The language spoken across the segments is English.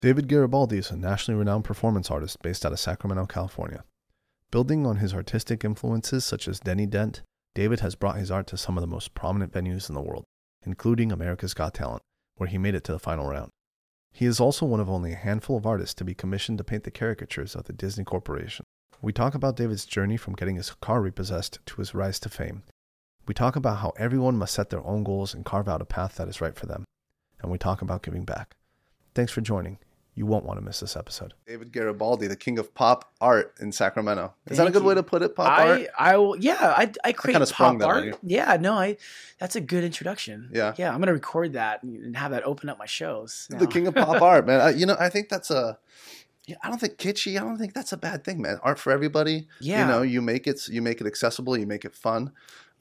David Garibaldi is a nationally renowned performance artist based out of Sacramento, California. Building on his artistic influences such as Denny Dent, David has brought his art to some of the most prominent venues in the world, including America's Got Talent, where he made it to the final round. He is also one of only a handful of artists to be commissioned to paint the caricatures of the Disney Corporation. We talk about David's journey from getting his car repossessed to his rise to fame. We talk about how everyone must set their own goals and carve out a path that is right for them. And we talk about giving back. Thanks for joining. You won't want to miss this episode. David Garibaldi, the king of pop art in Sacramento. Is that a good way to put it? Pop art? I create kind of sprung pop that on art. you. Yeah, no, that's a good introduction. Yeah. I'm gonna record that and have that open up my shows. The king of pop art, man. I think that's I don't think kitschy. I don't think that's a bad thing, man. Art for everybody. Yeah. You make it accessible. You make it fun.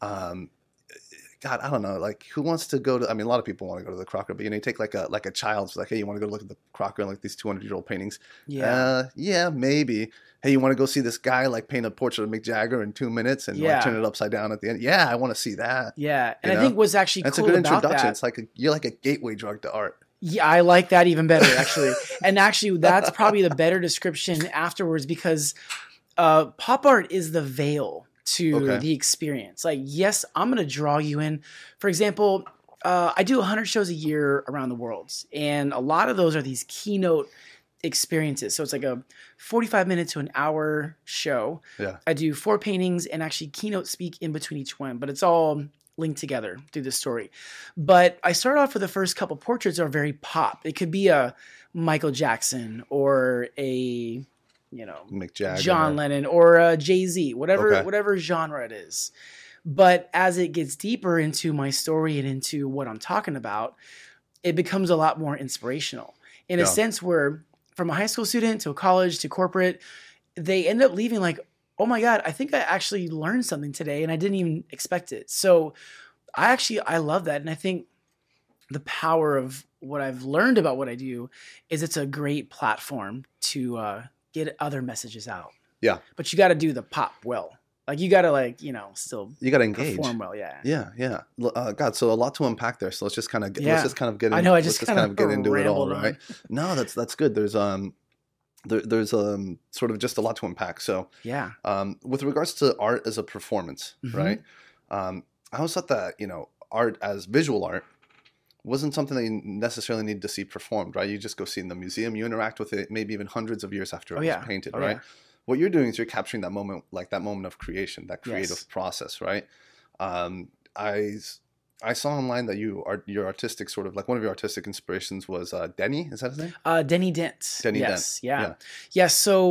God, I don't know. Like, who wants to go to? I mean, a lot of people want to go to the Crocker, but you take like a child's like, hey, you want to go look at the Crocker and like these 200-year-old paintings? Yeah. Yeah, maybe. Hey, you want to go see this guy like paint a portrait of Mick Jagger in 2 minutes and like, turn it upside down at the end? Yeah, I want to see that. Yeah, and I think what's actually that's cool a good about introduction. that. It's like you're like a gateway drug to art. Yeah, I like that even better actually. And actually, that's probably the better description afterwards because pop art is the veil to the experience. Like, yes, I'm going to draw you in. For example, I do 100 shows a year around the world, and a lot of those are these keynote experiences. So it's like a 45-minute to an hour show. Yeah. I do 4 paintings and actually keynote speak in between each one, but it's all linked together through the story. But I start off with the first couple portraits are very pop. It could be a Michael Jackson or a Mick Jagger, John Lennon, or Jay-Z, whatever genre it is. But as it gets deeper into my story and into what I'm talking about, it becomes a lot more inspirational in a sense where from a high school student to a college to corporate, they end up leaving like, oh my God, I think I actually learned something today and I didn't even expect it. So I love that. And I think the power of what I've learned about what I do is it's a great platform to get other messages out. Yeah. But you got to do the pop well. Like you got to still you got to engage. Perform well, yeah. Yeah. God, so a lot to unpack there. So let's just kind of get in, I know I just kind of get into it all, rambled right? No, that's good. There's sort of just a lot to unpack. So yeah. With regards to art as a performance, right? I always thought that, art as visual art wasn't something that you necessarily need to see performed, right? You just go see it in the museum, you interact with it maybe even hundreds of years after it was painted, right? Yeah. What you're doing is you're capturing that moment, like that moment of creation, that creative process, right? I saw online that your artistic sort of like one of your artistic inspirations was Denny. Is that his name? Denny Dent. Denny Dent. Yeah. Yeah.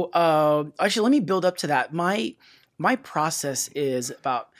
So actually, let me build up to that. My process is about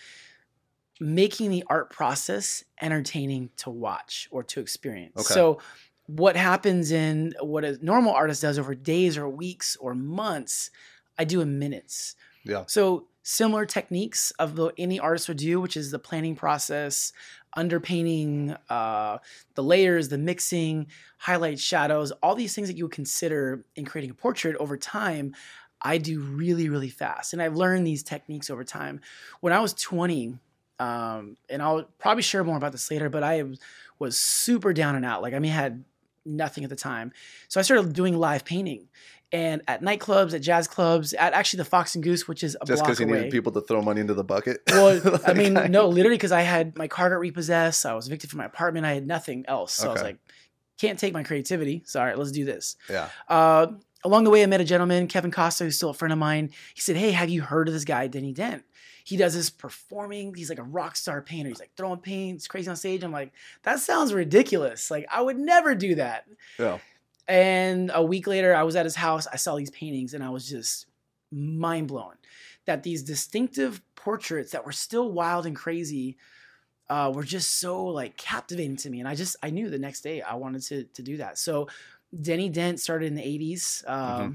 making the art process entertaining to watch or to experience. Okay. So what happens in what a normal artist does over days or weeks or months, I do in minutes. Yeah. So similar techniques of any artist would do, which is the planning process, underpainting, the layers, the mixing, highlight, shadows, all these things that you would consider in creating a portrait over time, I do really, really fast. And I've learned these techniques over time. When I was 20, and I'll probably share more about this later, but I was super down and out. Like, I had nothing at the time. So I started doing live painting. And at nightclubs, at jazz clubs, at actually the Fox and Goose, which is a block away. Just because you needed people to throw money into the bucket? Well, no, literally because I had my car got repossessed. I was evicted from my apartment. I had nothing else. So I was like, can't take my creativity. So all right, let's do this. Yeah. Along the way, I met a gentleman, Kevin Costa, who's still a friend of mine. He said, hey, have you heard of this guy, Denny Dent? He does this performing. He's like a rock star painter. He's like throwing paint. It's crazy on stage. I'm like, that sounds ridiculous. Like, I would never do that. Yeah. And a week later, I was at his house. I saw these paintings and I was just mind blown that these distinctive portraits that were still wild and crazy were just so like captivating to me. And I knew the next day I wanted to do that. So Denny Dent started in the 80s.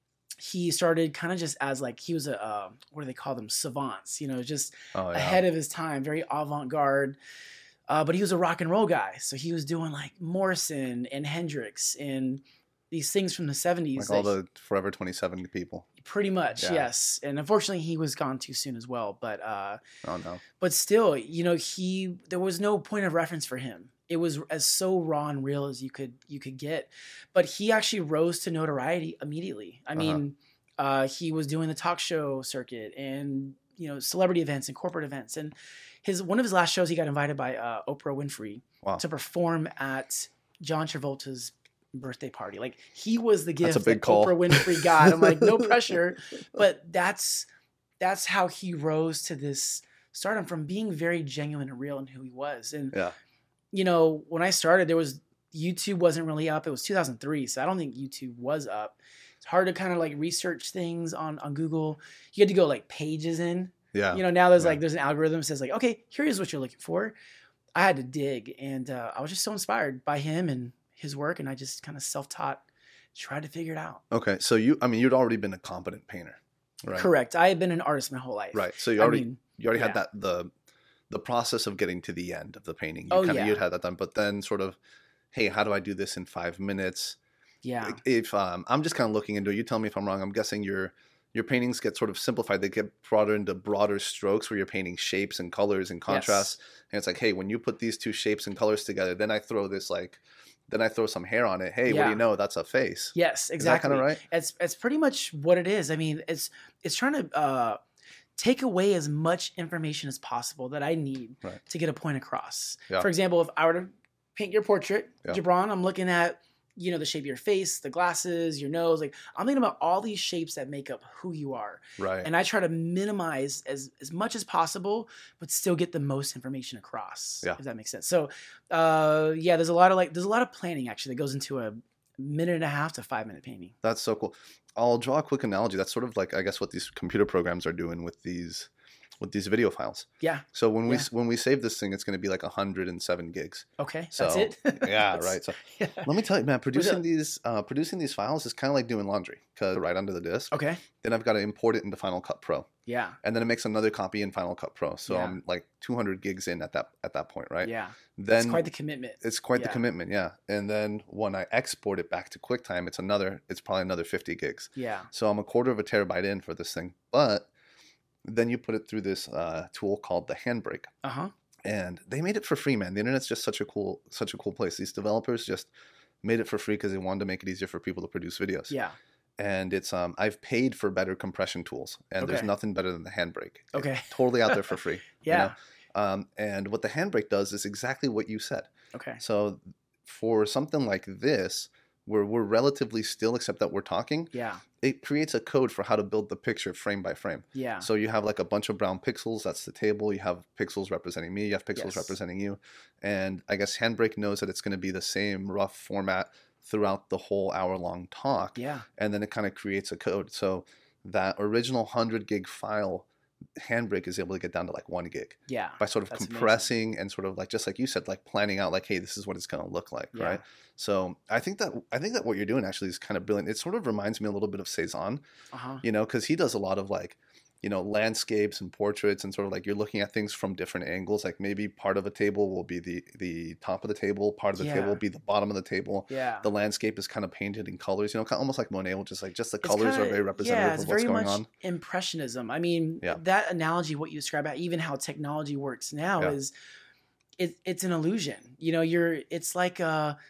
He started kind of just as like, he was a, what do they call them? Savants, just ahead of his time, very avant-garde. But he was a rock and roll guy. So he was doing like Morrison and Hendrix and these things from the 70s. Like all the Forever 27 people. Pretty much, yes. And unfortunately, he was gone too soon as well. But oh no. But still, there was no point of reference for him It was as so raw and real as you could get. But he actually rose to notoriety immediately. I mean, he was doing the talk show circuit and celebrity events and corporate events. And one of his last shows, he got invited by Oprah Winfrey to perform at John Travolta's birthday party. Like, he was the gift that Oprah Winfrey got. I'm like, no pressure, but that's how he rose to this stardom, from being very genuine and real in who he was. And when I started, YouTube wasn't really up. It was 2003, so I don't think YouTube was up. It's hard to kind of like research things on Google. You had to go like pages in. Yeah. Now there's an algorithm that says like, okay, here's what you're looking for. I had to dig, and I was just so inspired by him and his work, and I just kind of self-taught, tried to figure it out. Okay, so you'd already been a competent painter, right? Correct. I had been an artist my whole life. Right. So you already had that the process of getting to the end of the painting. You'd had that done, but then sort of, hey, how do I do this in 5 minutes? Yeah. If I'm just kind of looking into it, you tell me if I'm wrong. I'm guessing your paintings get sort of simplified. They get brought into broader strokes where you're painting shapes and colors and contrasts. Yes. And it's like, hey, when you put these two shapes and colors together, then I throw some hair on it. Hey, what do you know? That's a face. Yes, exactly. Is that kind of right? It's pretty much what it is. I mean, it's trying to take away as much information as possible that I need to get a point across. Yeah. For example, if I were to paint your portrait, Gibran, I'm looking at the shape of your face, the glasses, your nose. Like, I'm thinking about all these shapes that make up who you are. Right. And I try to minimize as much as possible, but still get the most information across. Yeah. If that makes sense. So, there's a lot of planning actually that goes into a 1.5 to 5 minute painting. That's so cool. I'll draw a quick analogy. That's sort of like, I guess, what these computer programs are doing with these video files. Yeah. So when we save this thing, it's going to be like 107 gigs. Okay. So, that's it. Yeah. Right. So let me tell you, man, producing these files is kind of like doing laundry, because right under the disk. Okay. Then I've got to import it into Final Cut Pro. Yeah. And then it makes another copy in Final Cut Pro. So I'm like 200 gigs in at that point, right? Yeah. Then it's quite the commitment. It's quite the commitment, yeah. And then when I export it back to QuickTime, it's probably another 50 gigs. Yeah. So I'm a quarter of a terabyte in for this thing, but then you put it through this tool called the Handbrake. And they made it for free, man. The internet's just such a cool place. These developers just made it for free because they wanted to make it easier for people to produce videos. Yeah. And it's I've paid for better compression tools, and there's nothing better than the Handbrake. Okay. It's totally out there for free. Yeah. And what the Handbrake does is exactly what you said. Okay. So for something like this, where we're relatively still, except that we're talking, it creates a code for how to build the picture frame by frame. Yeah. So you have like a bunch of brown pixels. That's the table. You have pixels representing me. You have pixels representing you. And I guess Handbrake knows that it's going to be the same rough format throughout the whole hour-long talk. Yeah. And then it kind of creates a code. So that original 100 gig file, Handbrake is able to get down to like 1 gig. Yeah. By sort of compressing and sort of like, just like you said, like planning out like, hey, this is what it's going to look like, right? So I think that what you're doing actually is kind of brilliant. It sort of reminds me a little bit of Cezanne, because he does a lot of like, landscapes and portraits, and sort of like you're looking at things from different angles. Like maybe part of a table will be the top of the table, part of the table will be the bottom of the table. Yeah. The landscape is kind of painted in colors, almost like Monet, just the colors are very representative of what's going on. Impressionism. I mean, that analogy, what you describe, even how technology works now is it's an illusion. It's like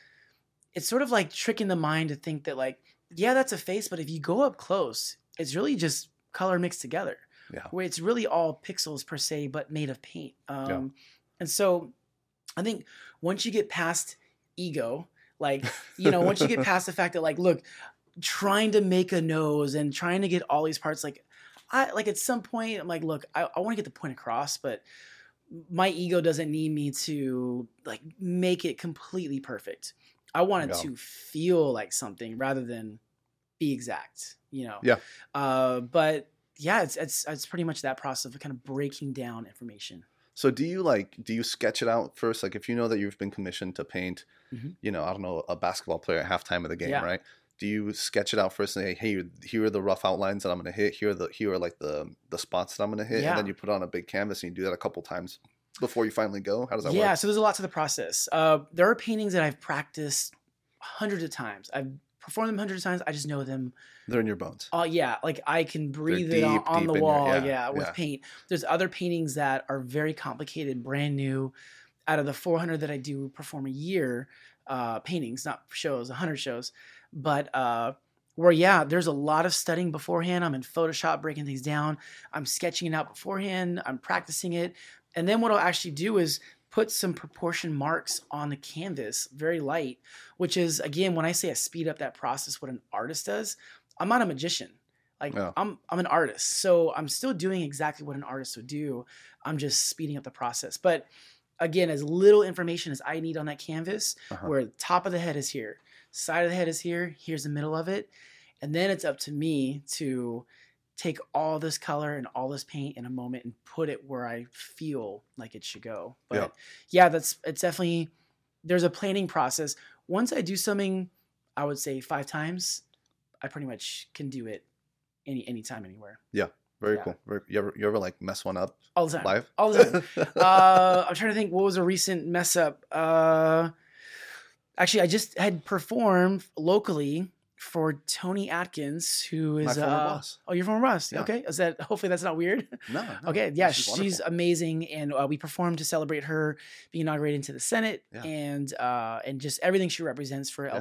it's sort of like tricking the mind to think that like, yeah, that's a face, but if you go up close, it's really just color mixed together, where it's really all pixels per se, but made of paint. And so I think once you get past ego, like, once you get past the fact that like, look, trying to make a nose and trying to get all these parts, like at some point I'm like, look, I want to get the point across, but my ego doesn't need me to like make it completely perfect. I want it to feel like something rather than be exact, but yeah, it's pretty much that process of kind of breaking down information. So do you sketch it out first? Like if you know that you've been commissioned to paint, I don't know, a basketball player at halftime of the game, right? Do you sketch it out first and say, hey, here are the rough outlines that I'm going to hit. Here are like the spots that I'm going to hit. And then you put on a big canvas and you do that a couple times before you finally go. How does that work? Yeah. So there's a lot to the process. There are paintings that I've practiced hundreds of times. I've performed them hundreds of times. I just know them. They're in your bones. Oh yeah. Like I can breathe it on the wall. With paint. There's other paintings that are very complicated, brand new. out of the 400 that I do perform a year, paintings, not shows, 100 shows, but where, yeah, there's a lot of studying beforehand. I'm in Photoshop breaking things down. I'm sketching it out beforehand. I'm practicing it. And then what I'll actually do is put some proportion marks on the canvas, very light, which is, again, when I say I speed up that process, what an artist does, I'm not a magician. Like Yeah. I'm an artist. So I'm still doing exactly what an artist would do. I'm just speeding up the process. But again, as little information as I need on that canvas, where the top of the head is here, side of the head is here, here's the middle of it. And then it's up to me to take all this color and all this paint in a moment and put it where I feel like it should go. But yeah, it's definitely, there's a planning process. Once I do something, I would say 5 times, I pretty much can do it anytime, anywhere. Yeah. Very cool. You ever like mess one up all the time? Live? All the time. I'm trying to think what was a recent mess up. Actually, I just had performed locally for Tony Atkins, who is my former boss. Oh, you're from Ross. Yeah. Okay. Is that, hopefully that's not weird? No. Okay. Yeah. She's She's amazing. And we performed to celebrate her being inaugurated into the Senate, and just everything she represents for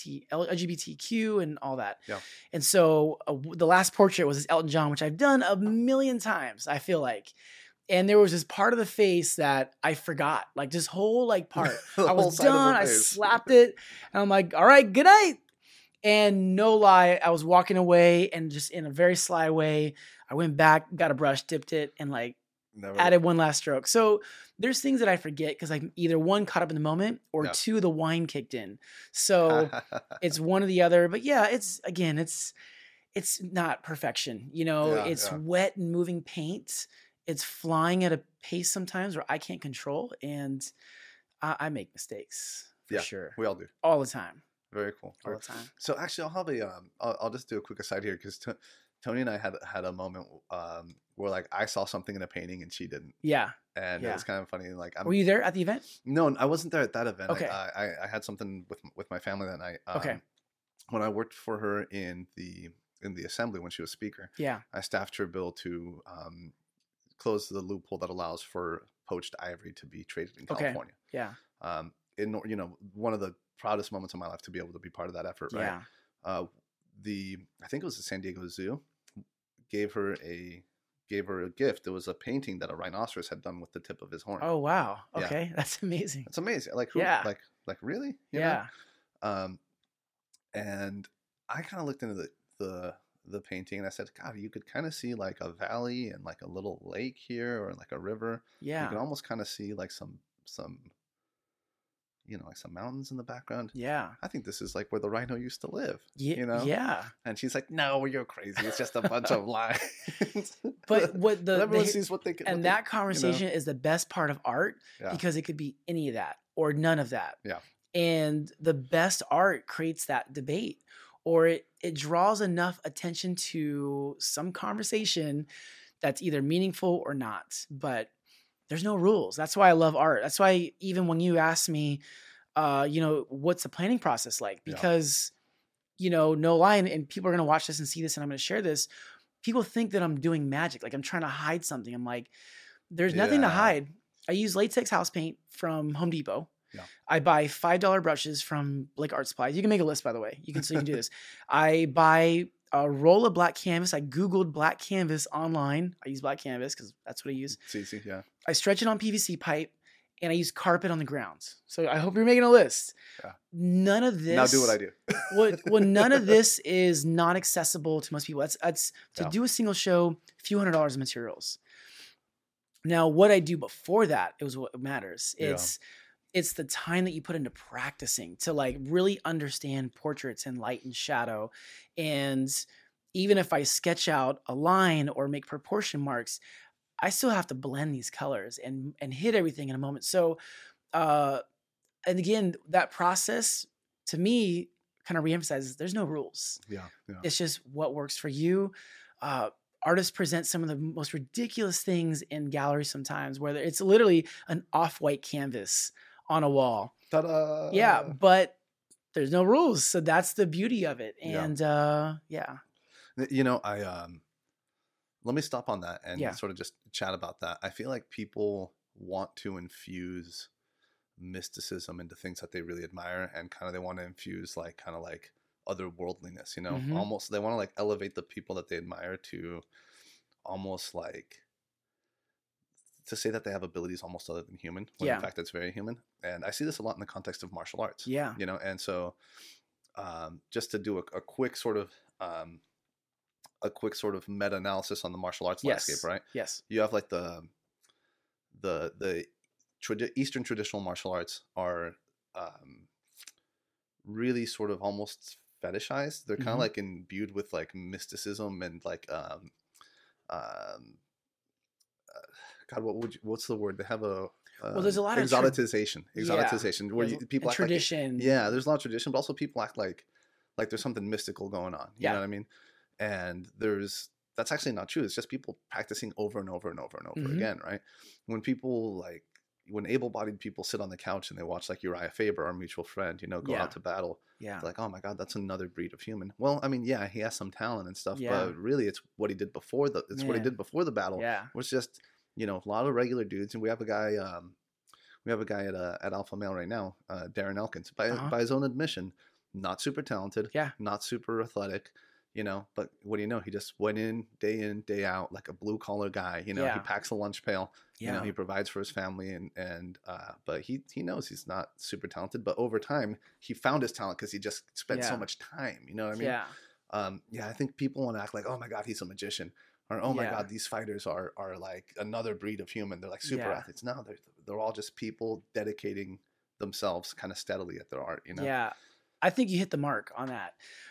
LGBTQ and all that. Yeah. And so the last portrait was this Elton John, which I've done a million times, I feel like. And there was this part of the face that I forgot, like this whole like part. I was done. I slapped it, and I'm like, all right, good night. And no lie, I was walking away, and just in a very sly way, I went back, got a brush, dipped it, and like added one last stroke. So there's things that I forget because I'm either one, caught up in the moment, or two, the wine kicked in. So it's one or the other. But yeah, it's not perfection. You know, it's wet and moving paint. It's flying at a pace sometimes where I can't control, and I make mistakes for sure. We all do all the time. Very cool. All the time. So actually, I'll have I'll just do a quick aside here because Tony and I had a moment where like I saw something in a painting and she didn't. Yeah. And it was kind of funny. Like, were you there at the event? No, I wasn't there at that event. Okay. I had something with my family that night. Okay. When I worked for her in the assembly when she was speaker. Yeah. I staffed her bill to close the loophole that allows for poached ivory to be traded in California. Yeah. In one of the proudest moments of my life to be able to be part of that effort. Right. Yeah. I think it was the San Diego Zoo gave her a gift. It was a painting that a rhinoceros had done with the tip of his horn. Oh wow. Okay. That's amazing. That's amazing. Like who, like really? You know? And I kind of looked into the painting and I said, God, you could kind of see like a valley and like a little lake here or like a river. Yeah. You can almost kind of see like some like some mountains in the background. Yeah. I think this is like where the rhino used to live. Yeah. Yeah. And she's like, no, you're crazy. It's just a bunch of lines. But what everyone sees what they can. And that conversation is the best part of art because it could be any of that or none of that. Yeah. And the best art creates that debate, or it draws enough attention to some conversation that's either meaningful or not. But there's no rules. That's why I love art. That's why even when you ask me, what's the planning process like? Because, no lie, and people are going to watch this and see this and I'm going to share this. People think that I'm doing magic. Like I'm trying to hide something. I'm like, there's nothing to hide. I use latex house paint from Home Depot. Yeah. I buy $5 brushes from Blake Art Supplies. You can make a list, by the way. You can do this. I buy a roll of black canvas. I Googled black canvas online. I use black canvas because that's what I use. It's easy, yeah. I stretch it on PVC pipe and I use carpet on the grounds. So I hope you're making a list. Yeah. None of this. Now do what I do. well, none of this is not accessible to most people. That's to do a single show, a few $100s of materials. Now, what I do before that is what matters. It's the time that you put into practicing to like really understand portraits and light and shadow. And even if I sketch out a line or make proportion marks, I still have to blend these colors and hit everything in a moment. So, and again, that process to me kind of reemphasizes there's no rules. Yeah. It's just what works for you. Artists present some of the most ridiculous things in galleries sometimes, where it's literally an off-white canvas on a wall. Ta-da! Yeah, but there's no rules. So that's the beauty of it. And let me stop on that and sort of just chat about that. I feel like people want to infuse mysticism into things that they really admire, and kind of they want to infuse like kind of like otherworldliness, you know, Mhm. almost they want to like elevate the people that they admire to almost like to say that they have abilities almost other than human, when Yeah. in fact it's very human. And I see this a lot in the context of martial arts, Yeah. you know. And so just to do a quick sort of meta-analysis on the martial arts landscape, Yes. right? Yes. You have like the Eastern traditional martial arts are really sort of almost fetishized. They're kind of Mhm. like imbued with like mysticism and like God, what's the word? They have a Well, there's a lot of exotization, yeah. where Yeah, people and act like it. tradition. Yeah, there's a lot of tradition, but also people act like there's something mystical going on. You know Yeah. what I mean? And that's actually not true. It's just people practicing over and over and over and over Mhm. again, right? When able-bodied people sit on the couch and they watch like Uriah Faber, our mutual friend, you know, go Yeah. out to battle, Yeah. they're like, oh my God, that's another breed of human. Well, I mean, yeah, he has some talent and stuff, Yeah. but really it's what he did before what he Man. did before the battle Yeah. was just, you know, a lot of regular dudes. And we have a guy at Alpha Male right now, Darren Elkins, by his own admission, not super talented, Yeah. not super athletic, you know, but what do you know? He just went in, day out, like a blue collar guy, you know. Yeah. He packs a lunch pail, you know, Yeah. he provides for his family, and but he knows he's not super talented, but over time he found his talent because he just spent so Yeah. much time, you know what I mean? Yeah. I think people want to act like, oh my God, he's a magician, or oh my Yeah. God, these fighters are like another breed of human. They're like super Yeah. athletes. No, they're all just people dedicating themselves kind of steadily at their art, you know? Yeah. I think you hit the mark on that.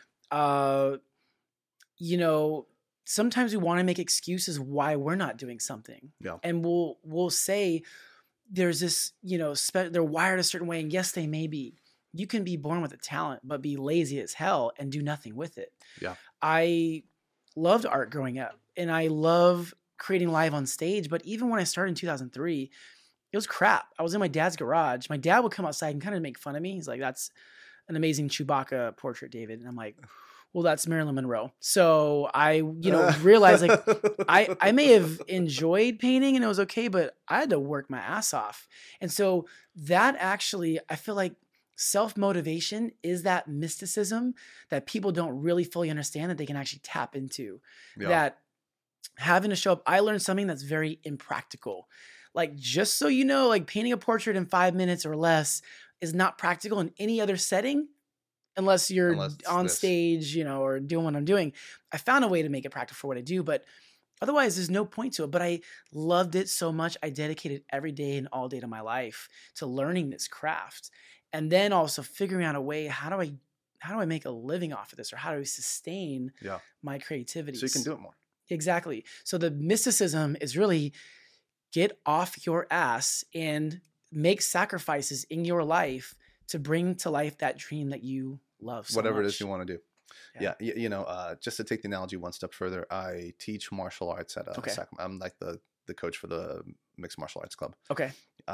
You know, sometimes we want to make excuses why we're not doing something. Yeah. And we'll say there's this, you know, they're wired a certain way, and yes, they may be. You can be born with a talent, but be lazy as hell and do nothing with it. Yeah. I loved art growing up, and I love creating live on stage. But even when I started in 2003, it was crap. I was in my dad's garage. My dad would come outside and kind of make fun of me. He's like, "That's an amazing Chewbacca portrait, David." And I'm like, well, that's Marilyn Monroe. So I, you know, realized like I may have enjoyed painting and it was okay, but I had to work my ass off. And so that actually, I feel like self-motivation is that mysticism that people don't really fully understand that they can actually tap into. Yeah. That having to show up, I learned something that's very impractical. Like, just so you know, like painting a portrait in 5 minutes or less is not practical in any other setting unless you're on stage, you know, or doing what I'm doing. I found a way to make it practical for what I do, but otherwise there's no point to it. But I loved it so much. I dedicated every day and all day to my life to learning this craft. And then also figuring out a way, how do I make a living off of this, or how do I sustain my creativity? So you can do it more. Exactly. So the mysticism is really get off your ass and make sacrifices in your life to bring to life that dream that you love so whatever much. It is you want to do. Yeah. You know, just to take the analogy one step further, I teach martial arts at I'm like the coach for the Mixed Martial Arts Club. Okay.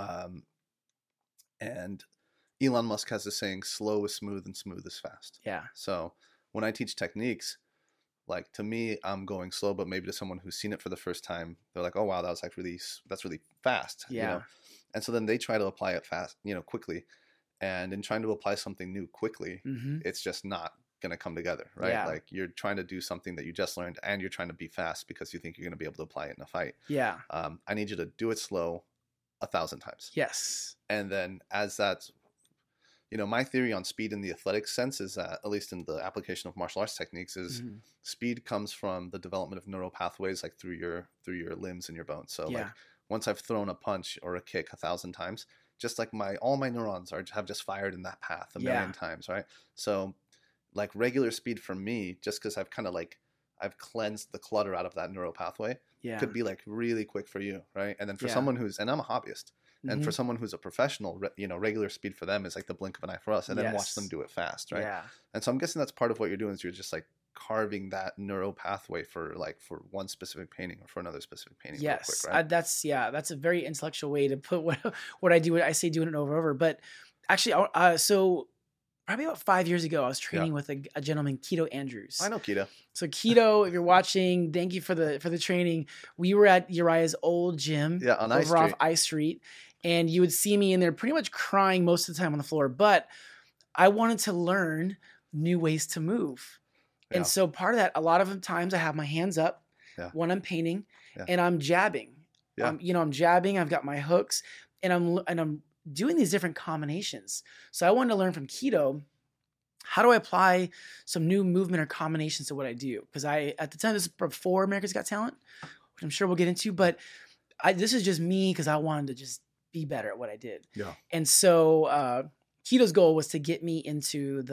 And Elon Musk has this saying, slow is smooth and smooth is fast. Yeah. So when I teach techniques, like to me, I'm going slow, but maybe to someone who's seen it for the first time, they're like, oh wow, that's really fast. Yeah. You know? And so then they try to apply it fast, you know, quickly. And in trying to apply something new quickly, it's just not going to come together, right? Yeah. Like you're trying to do something that you just learned and you're trying to be fast because you think you're going to be able to apply it in a fight. Yeah. I need you to do it slow 1,000 times. Yes. And then as that's, you know, my theory on speed in the athletic sense is that, at least in the application of martial arts techniques, is speed comes from the development of neural pathways, like through your limbs and your bones. So like once I've thrown a punch or a kick 1,000 times, just like all my neurons have just fired in that path a million times, right? So like regular speed for me, just because I've kind of like I've cleansed the clutter out of that neural pathway, could be like really quick for you, right? And then for someone and I'm a hobbyist, and for someone who's a professional, you know, regular speed for them is like the blink of an eye for us, and then watch them do it fast, right? Yeah. And so I'm guessing that's part of what you're doing is you're just like carving that neural pathway for one specific painting or for another specific painting. Yes, real quick, right? That's a very intellectual way to put what I do. I say doing it over and over, but actually, so probably about 5 years ago, I was training with a gentleman, Keto Andrews. I know Keto. So Keto, if you're watching, thank you for the training. We were at Uriah's old gym, on off I Street, And you would see me in there pretty much crying most of the time on the floor. But I wanted to learn new ways to move. Yeah. And so part of that, a lot of the times I have my hands up when I'm painting and I'm jabbing. Yeah. I'm jabbing, I've got my hooks and I'm doing these different combinations. So I wanted to learn from Keto, how do I apply some new movement or combinations to what I do? Because at the time, this is before America's Got Talent, which I'm sure we'll get into, but this is just me because I wanted to just be better at what I did. Yeah. And so Keto's goal was to get me into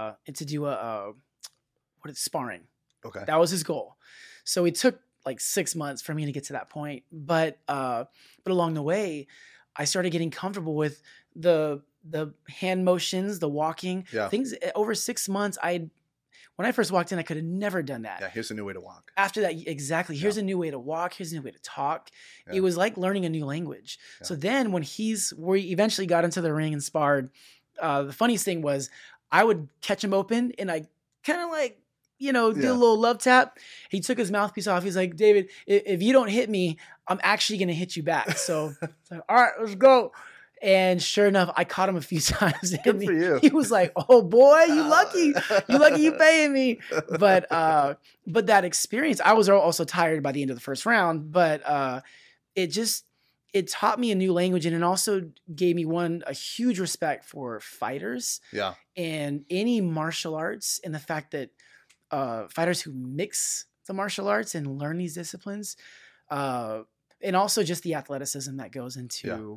sparring. Okay. That was his goal. So it took like 6 months for me to get to that point. But along the way, I started getting comfortable with the hand motions, the walking, things. Over 6 months, when I first walked in, I could have never done that. Yeah, here's a new way to walk. After that, exactly. Here's a new way to walk. Here's a new way to talk. Yeah. It was like learning a new language. Yeah. So then when we eventually got into the ring and sparred, the funniest thing was I would catch him open and I kind of like, do a little love tap. He took his mouthpiece off. He's like, David, if you don't hit me, I'm actually going to hit you back. So all right, let's go. And sure enough, I caught him a few times. Good for you. He was like, "Oh boy, you lucky! You lucky you paying me." But that experience, I was also tired by the end of the first round. But it taught me a new language, and it also gave me a huge respect for fighters. Yeah. And any martial arts, and the fact that fighters who mix the martial arts and learn these disciplines. And also just the athleticism that goes into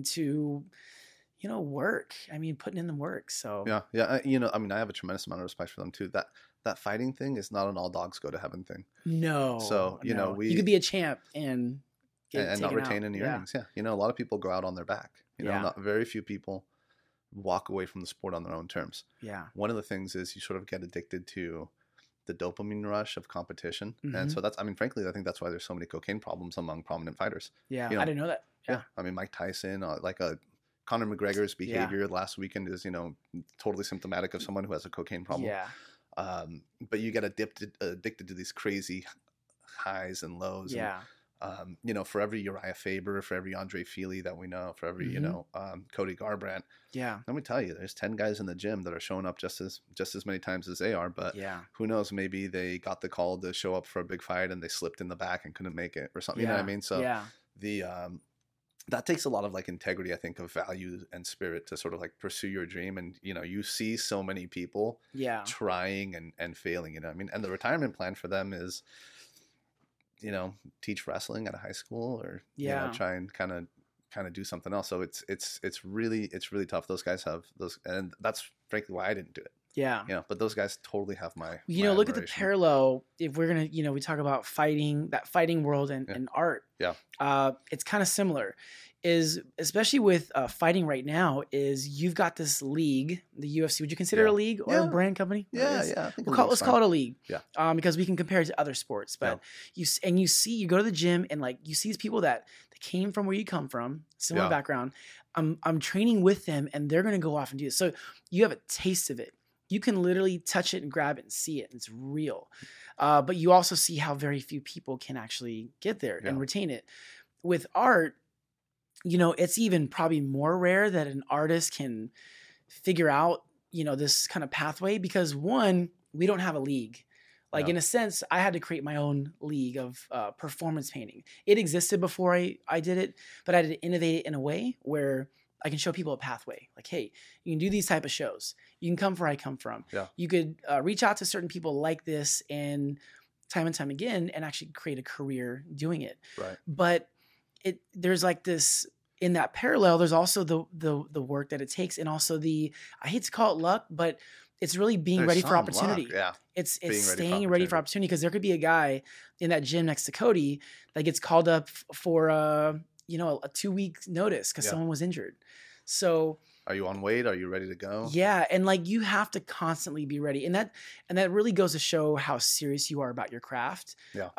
work. I mean, putting in the work. So yeah. I have a tremendous amount of respect for them too. That fighting thing is not an all dogs go to heaven thing. No. So you could be a champ and not retain any earnings. Yeah. A lot of people go out on their back. Not very few people walk away from the sport on their own terms. Yeah. One of the things is you sort of get addicted to the dopamine rush of competition. Mm-hmm. And so frankly, I think that's why there's so many cocaine problems among prominent fighters. Yeah. I didn't know that. Yeah. Mike Tyson, Conor McGregor's behavior last weekend is, totally symptomatic of someone who has a cocaine problem. Yeah. But you get addicted to these crazy highs and lows. Yeah. And, for every Uriah Faber, for every Andre Fili that we know, for every, Cody Garbrandt. Yeah. Let me tell you, there's 10 guys in the gym that are showing up just as many times as they are. But who knows, maybe they got the call to show up for a big fight and they slipped in the back and couldn't make it or something. You know what I mean? So that takes a lot of integrity, I think, of value and spirit to sort of pursue your dream. And, you see so many people trying and failing, and the retirement plan for them is, teach wrestling at a high school or try and kind of do something else. So it's really tough. Those guys have those, and that's frankly why I didn't do it. Yeah. But those guys totally have my look at the parallel. If we're going to, we talk about that fighting world and art. Yeah. It's kind of similar. Is especially with fighting right now is you've got this league, the UFC. Would you consider it a league or a brand company? Yeah. Let's call it a league. Yeah. Because we can compare it to other sports. But you go to the gym and you see these people that came from where you come from, similar background. I'm training with them and they're going to go off and do this. So you have a taste of it. You can literally touch it and grab it and see it. And it's real. But you also see how very few people can actually get there and retain it. With art, it's even probably more rare that an artist can figure out, this kind of pathway because one, we don't have a league. In a sense, I had to create my own league of performance painting. It existed before I did it, but I had to innovate it in a way where I can show people a pathway. Hey, you can do these type of shows. You can come from where I come from. Yeah. You could reach out to certain people like this and time and and actually create a career doing it. Right. But there's this in that parallel. There's also the work that it takes, and also I hate to call it luck, but it's really being ready for opportunity. Luck, yeah. It's staying ready for opportunity because there could be a guy in that gym next to Cody that gets called up for a 2-week notice because someone was injured. So are you on weight? Are you ready to go? Yeah, and you have to constantly be ready, and that really goes to show how serious you are about your craft. Yeah.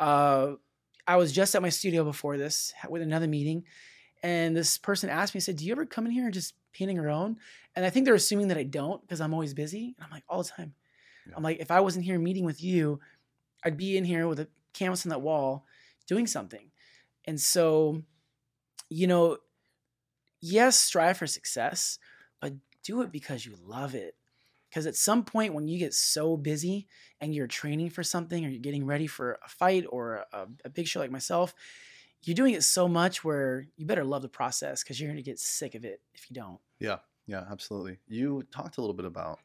I was just at my studio before this with another meeting, and this person asked me, said, "Do you ever come in here and just painting your own?" And I think they're assuming that I don't because I'm always busy. And I'm like, all the time. Yeah. I'm like, if I wasn't here meeting with you, I'd be in here with a canvas on that wall doing something. And so, yes, strive for success, but do it because you love it. Because at some point when you get so busy and you're training for something or you're getting ready for a fight or a big show like myself, you're doing it so much where you better love the process because you're going to get sick of it if you don't. Yeah, yeah, absolutely. You talked a little bit about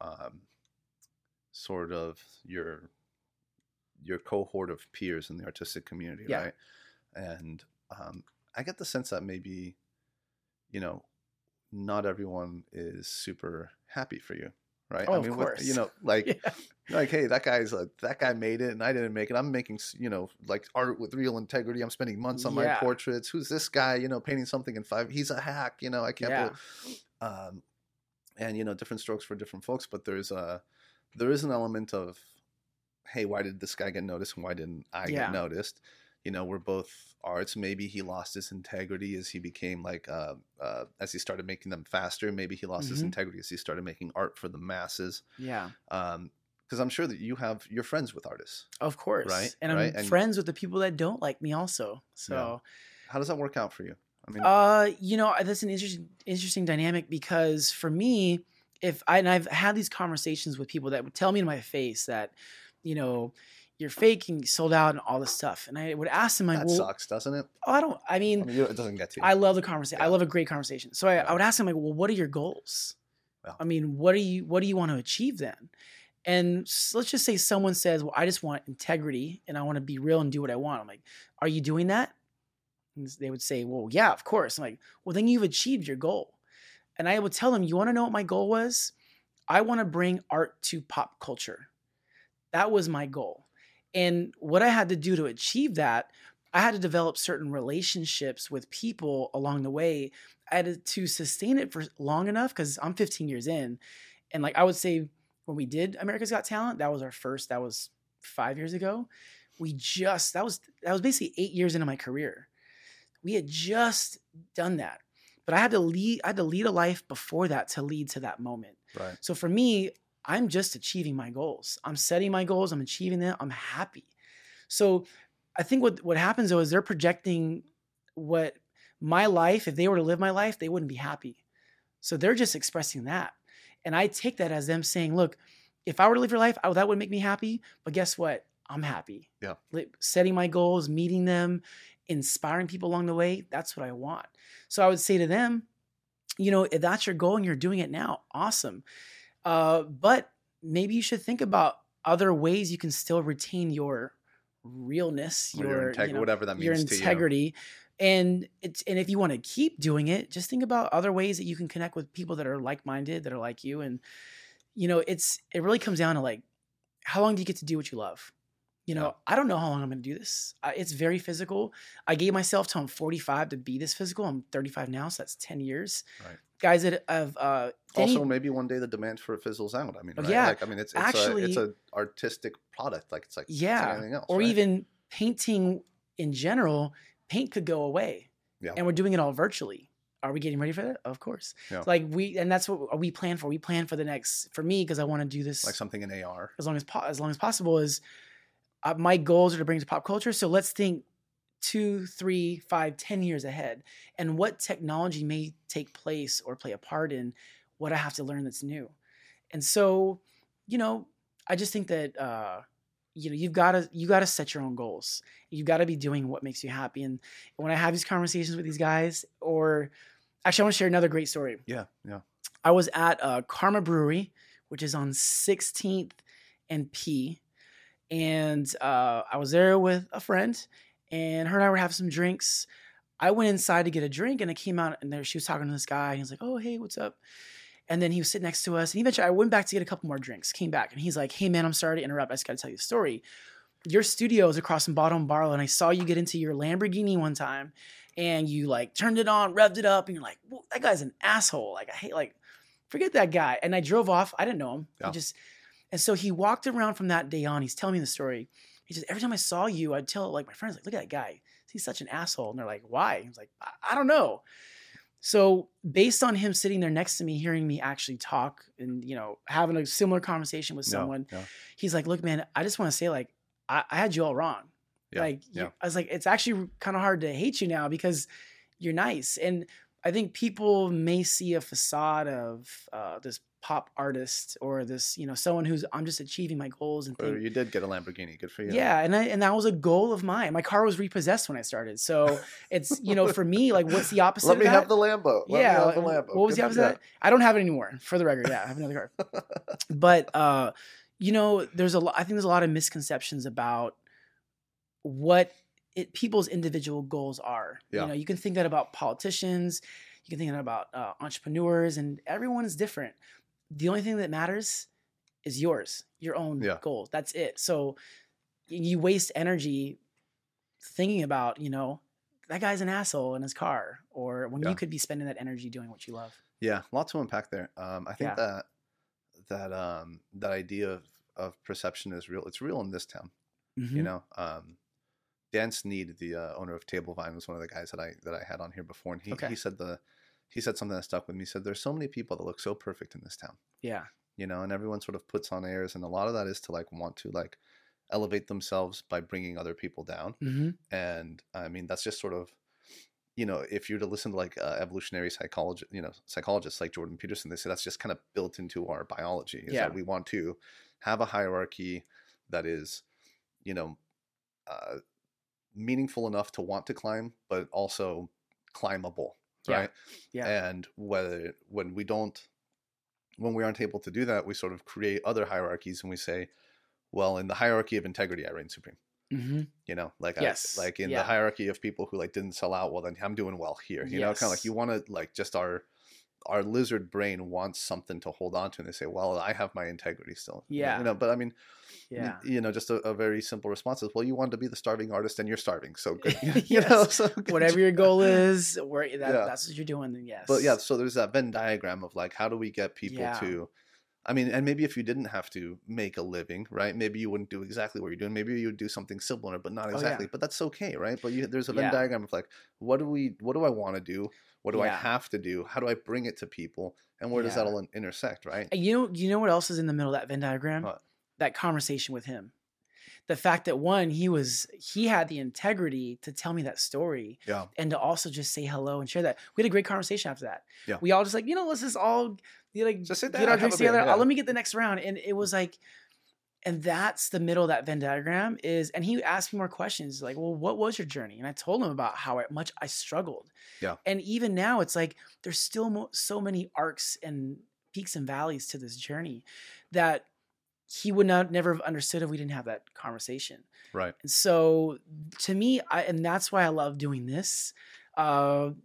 sort of your cohort of peers in the artistic community, Yeah. right? And I get the sense that maybe, you know, not everyone is super happy for you, right? Oh, I of mean, course. like, Yeah. like, hey, that guy made it and I didn't make it. I'm making, like art with real integrity. I'm spending months on my Yeah. portraits. Who's this guy, painting something in 5? He's a hack, I can't Yeah. believe. And different strokes for different folks, but there is an element of, hey, why did this guy get noticed and why didn't I Yeah. get noticed? We're both arts. Maybe he lost his integrity as he became like as he started making them faster. Maybe he lost his Mhm. integrity as he started making art for the masses. Yeah. Because I'm sure that you're friends with artists. Of course. Right, And I'm right, and- friends with the people that don't like me also. So How does that work out for you? I mean, that's an interesting dynamic because for me, I've had these conversations with people that would tell me to my face that, you're fake and you sold out and all this stuff. And I would ask them like, that well, sucks, doesn't it? I mean, It doesn't get to you. I love the conversation. I Yeah. love a great conversation. So I would ask them like, well, what are your goals? Yeah. I mean, what do you want to achieve then? And let's just say someone says, well, I just want integrity and I want to be real and do what I want. I'm like, are you doing that? And they would say, well, yeah, of course. I'm like, well, then you've achieved your goal. And I would tell them, you want to know what my goal was? I want to bring art to pop culture. That was my goal. And what I had to do to achieve that, I had to develop certain relationships with people along the way. I had to sustain it for long enough because I'm 15 years in. And like I would say, when we did America's Got Talent, that was 5 years ago. That was basically 8 years into my career. We had just done that. But I had to lead a life before that to lead to that moment. Right. So for me, I'm just achieving my goals. I'm setting my goals. I'm achieving them. I'm happy. So I think what happens though is they're projecting what my life, if they were to live my life, they wouldn't be happy. So they're just expressing that. And I take that as them saying, look, if I were to live your life, that would make me happy. But guess what? I'm happy. Yeah. Setting my goals, meeting them, inspiring people along the way. That's what I want. So I would say to them, if that's your goal and you're doing it now, awesome. But maybe you should think about other ways you can still retain your realness, your integrity, whatever that means, your to you. integrity. And if you want to keep doing it, just think about other ways that you can connect with people that are like-minded, that are like you. And, it really comes down to like, how long do you get to do what you love? I don't know how long I'm going to do this. It's very physical. I gave myself till I'm 45 to be this physical. I'm 35 now, so that's 10 years. Right. Guys that have also maybe one day the demand for it fizzles out. I mean, right? Yeah. Like, I mean, it's an artistic product. Like it's like anything else. Or right? even painting in general. Paint could go away. Yeah. And we're doing it all virtually. Are we getting ready for that? Of course. Yeah. So and that's what we plan for. We plan for for me, because I want to do this like something in AR as long as possible. Is my goals are to bring to pop culture. So let's think 2, 3, 5, 10 years ahead, and what technology may take place or play a part in what I have to learn that's new. And so, I just think that you gotta set your own goals. You gotta be doing what makes you happy. And when I have these conversations with these guys, or actually, I want to share another great story. Yeah. I was at Karma Brewery, which is on 16th and P. And I was there with a friend, and her and I were having some drinks. I went inside to get a drink, and I came out, and she was talking to this guy, and he was like, "Oh, hey, what's up?" And then he was sitting next to us, and eventually I went back to get a couple more drinks, came back, and he's like, "Hey, man, I'm sorry to interrupt. I just got to tell you a story. Your studio is across from Bottom Barlow, and I saw you get into your Lamborghini one time, and you like turned it on, revved it up, and you're like, well, that guy's an asshole. Like, I hate, like, forget that guy." And I drove off. I didn't know him. Yeah. And so he walked around from that day on. He's telling me the story. He says, every time I saw you, I'd tell like my friends, like, look at that guy. He's such an asshole. And they're like, why? He's like, I don't know. So based on him sitting there next to me, hearing me actually talk and, having a similar conversation with someone, he's like, look, man, I just want to say, like, I had you all wrong. Yeah. I was like, it's actually kind of hard to hate you now because you're nice. And I think people may see a facade of this pop artist or this, someone who's I'm just achieving my goals and Or think, you did get a Lamborghini. Good for you. yeah, and that was a goal of mine. My car was repossessed when I started, so it's for me, like, what's the opposite? Let me of that? have the Lambo. Let me Yeah, have the Lambo. what was Good the opposite for of that? I don't have it anymore, for the record. Yeah, I have another car. But there's I think there's a lot of misconceptions about what people's individual goals are. Yeah. You can think that about politicians, you can think that about entrepreneurs, and everyone is different. The only thing that matters is yours, your own goals. That's it. So you waste energy thinking about, that guy's an asshole in his car, or when you could be spending that energy doing what you love. Yeah, lots to unpack there. I think that idea of perception is real. It's real in this town. Mm-hmm. Dan Sneed, the owner of Table Vine, was one of the guys that I had on here before, and he said something that stuck with me. He said, "There's so many people that look so perfect in this town." Yeah. And everyone sort of puts on airs, and a lot of that is to like want to like elevate themselves by bringing other people down. Mm-hmm. And I mean, that's just sort of, if you were to listen to like evolutionary psychologists like Jordan Peterson, they say that's just kind of built into our biology. Is that we want to have a hierarchy that is, meaningful enough to want to climb, but also climbable, right? Yeah. And when we aren't able to do that, we sort of create other hierarchies, and we say, well, in the hierarchy of integrity, I reign supreme. Mm-hmm. Like in the hierarchy of people who like didn't sell out, well, then I'm doing well here. Kind of like you want to like just our lizard brain wants something to hold on to, and they say, well, I have my integrity still. But I mean, just a very simple response is, well, you wanted to be the starving artist and you're starving. So good. So whatever your goal is, that's what you're doing. Then yes. But yeah, so there's that Venn diagram of like, how do we get people to, I mean, and maybe if you didn't have to make a living, right? Maybe you wouldn't do exactly what you're doing. Maybe you would do something similar, but not exactly. But that's okay, right? But there's a Venn diagram of like, what do I want to do? What do I have to do? How do I bring it to people? And where does that all intersect, right? You know what else is in the middle of that Venn diagram? What? That conversation with him. The fact that he had the integrity to tell me that story, and to also just say hello and share that. We had a great conversation after that. Yeah. We all just like, let's just all just sit down, get our drinks together. Let me get the next round. And it was like, and that's the middle of that Venn diagram is, and he asked me more questions like, well, what was your journey? And I told him about how much I struggled. Yeah. And even now it's like, there's still so many arcs and peaks and valleys to this journey that he would never have understood if we didn't have that conversation. Right. And so to me, and that's why I love doing this. I've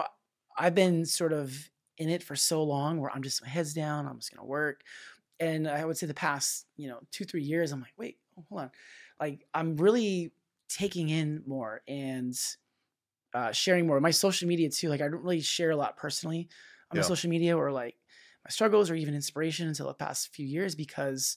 been sort of in it for so long where I'm just, my head's down, I'm just going to work. And I would say the past, 2-3 years, I'm like, wait, hold on. Like I'm really taking in more and sharing more. My social media too. Like I don't really share a lot personally on my social media or like my struggles or even inspiration until the past few years because,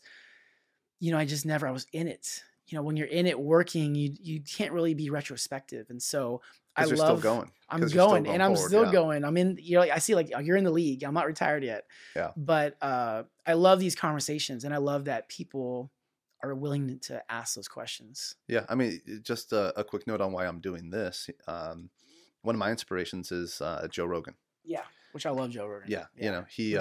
I was in it. When you're in it working, you can't really be retrospective. And so I'm going and I'm still going. I'm in, I see like you're in the league. I'm not retired yet. Yeah. But I love these conversations and I love that people are willing to ask those questions. Yeah. I mean, just a quick note on why I'm doing this. One of my inspirations is Joe Rogan. Yeah. Which I love Joe Rogan. Yeah. He,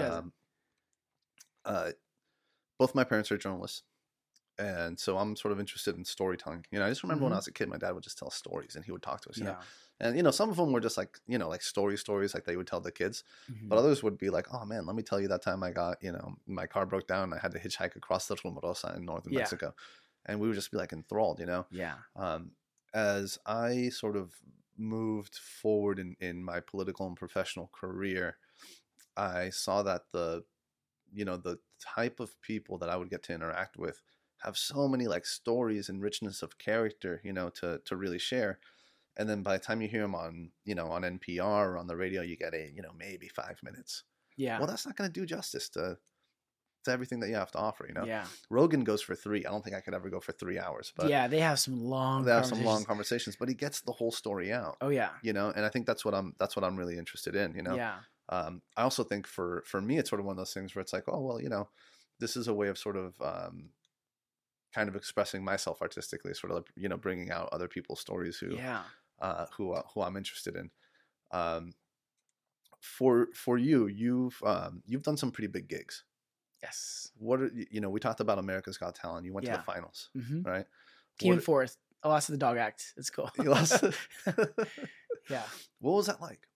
both my parents are journalists. And so I'm sort of interested in storytelling. I just remember when I was a kid, my dad would just tell stories and he would talk to us, And, some of them were just like, like stories like they would tell the kids. Mm-hmm. But others would be like, oh, man, let me tell you that time I got, my car broke down and I had to hitchhike across the Rumorosa in northern Mexico. And we would just be like enthralled, Yeah. As I sort of moved forward in my political and professional career, I saw that the type of people that I would get to interact with have so many like stories and richness of character, to really share. And then by the time you hear them on, on NPR or on the radio, you get maybe 5 minutes. Yeah. Well, that's not going to do justice to everything that you have to offer, Yeah. Rogan goes for 3. I don't think I could ever go for 3 hours, but yeah, they have some long conversations, but he gets the whole story out. Oh yeah. And I think that's what I'm really interested in, Yeah. I also think for me, it's sort of one of those things where it's like, oh, well, this is a way of sort of, kind of expressing myself artistically, sort of like, bringing out other people's stories who I'm interested in. for you, you've done some pretty big gigs. Yes. What are we talked about America's Got Talent. You went to Yeah. the finals, Mm-hmm. right? Came in What- fourth. I lost to the Dog Act. It's cool. You lost. Yeah. What was that like?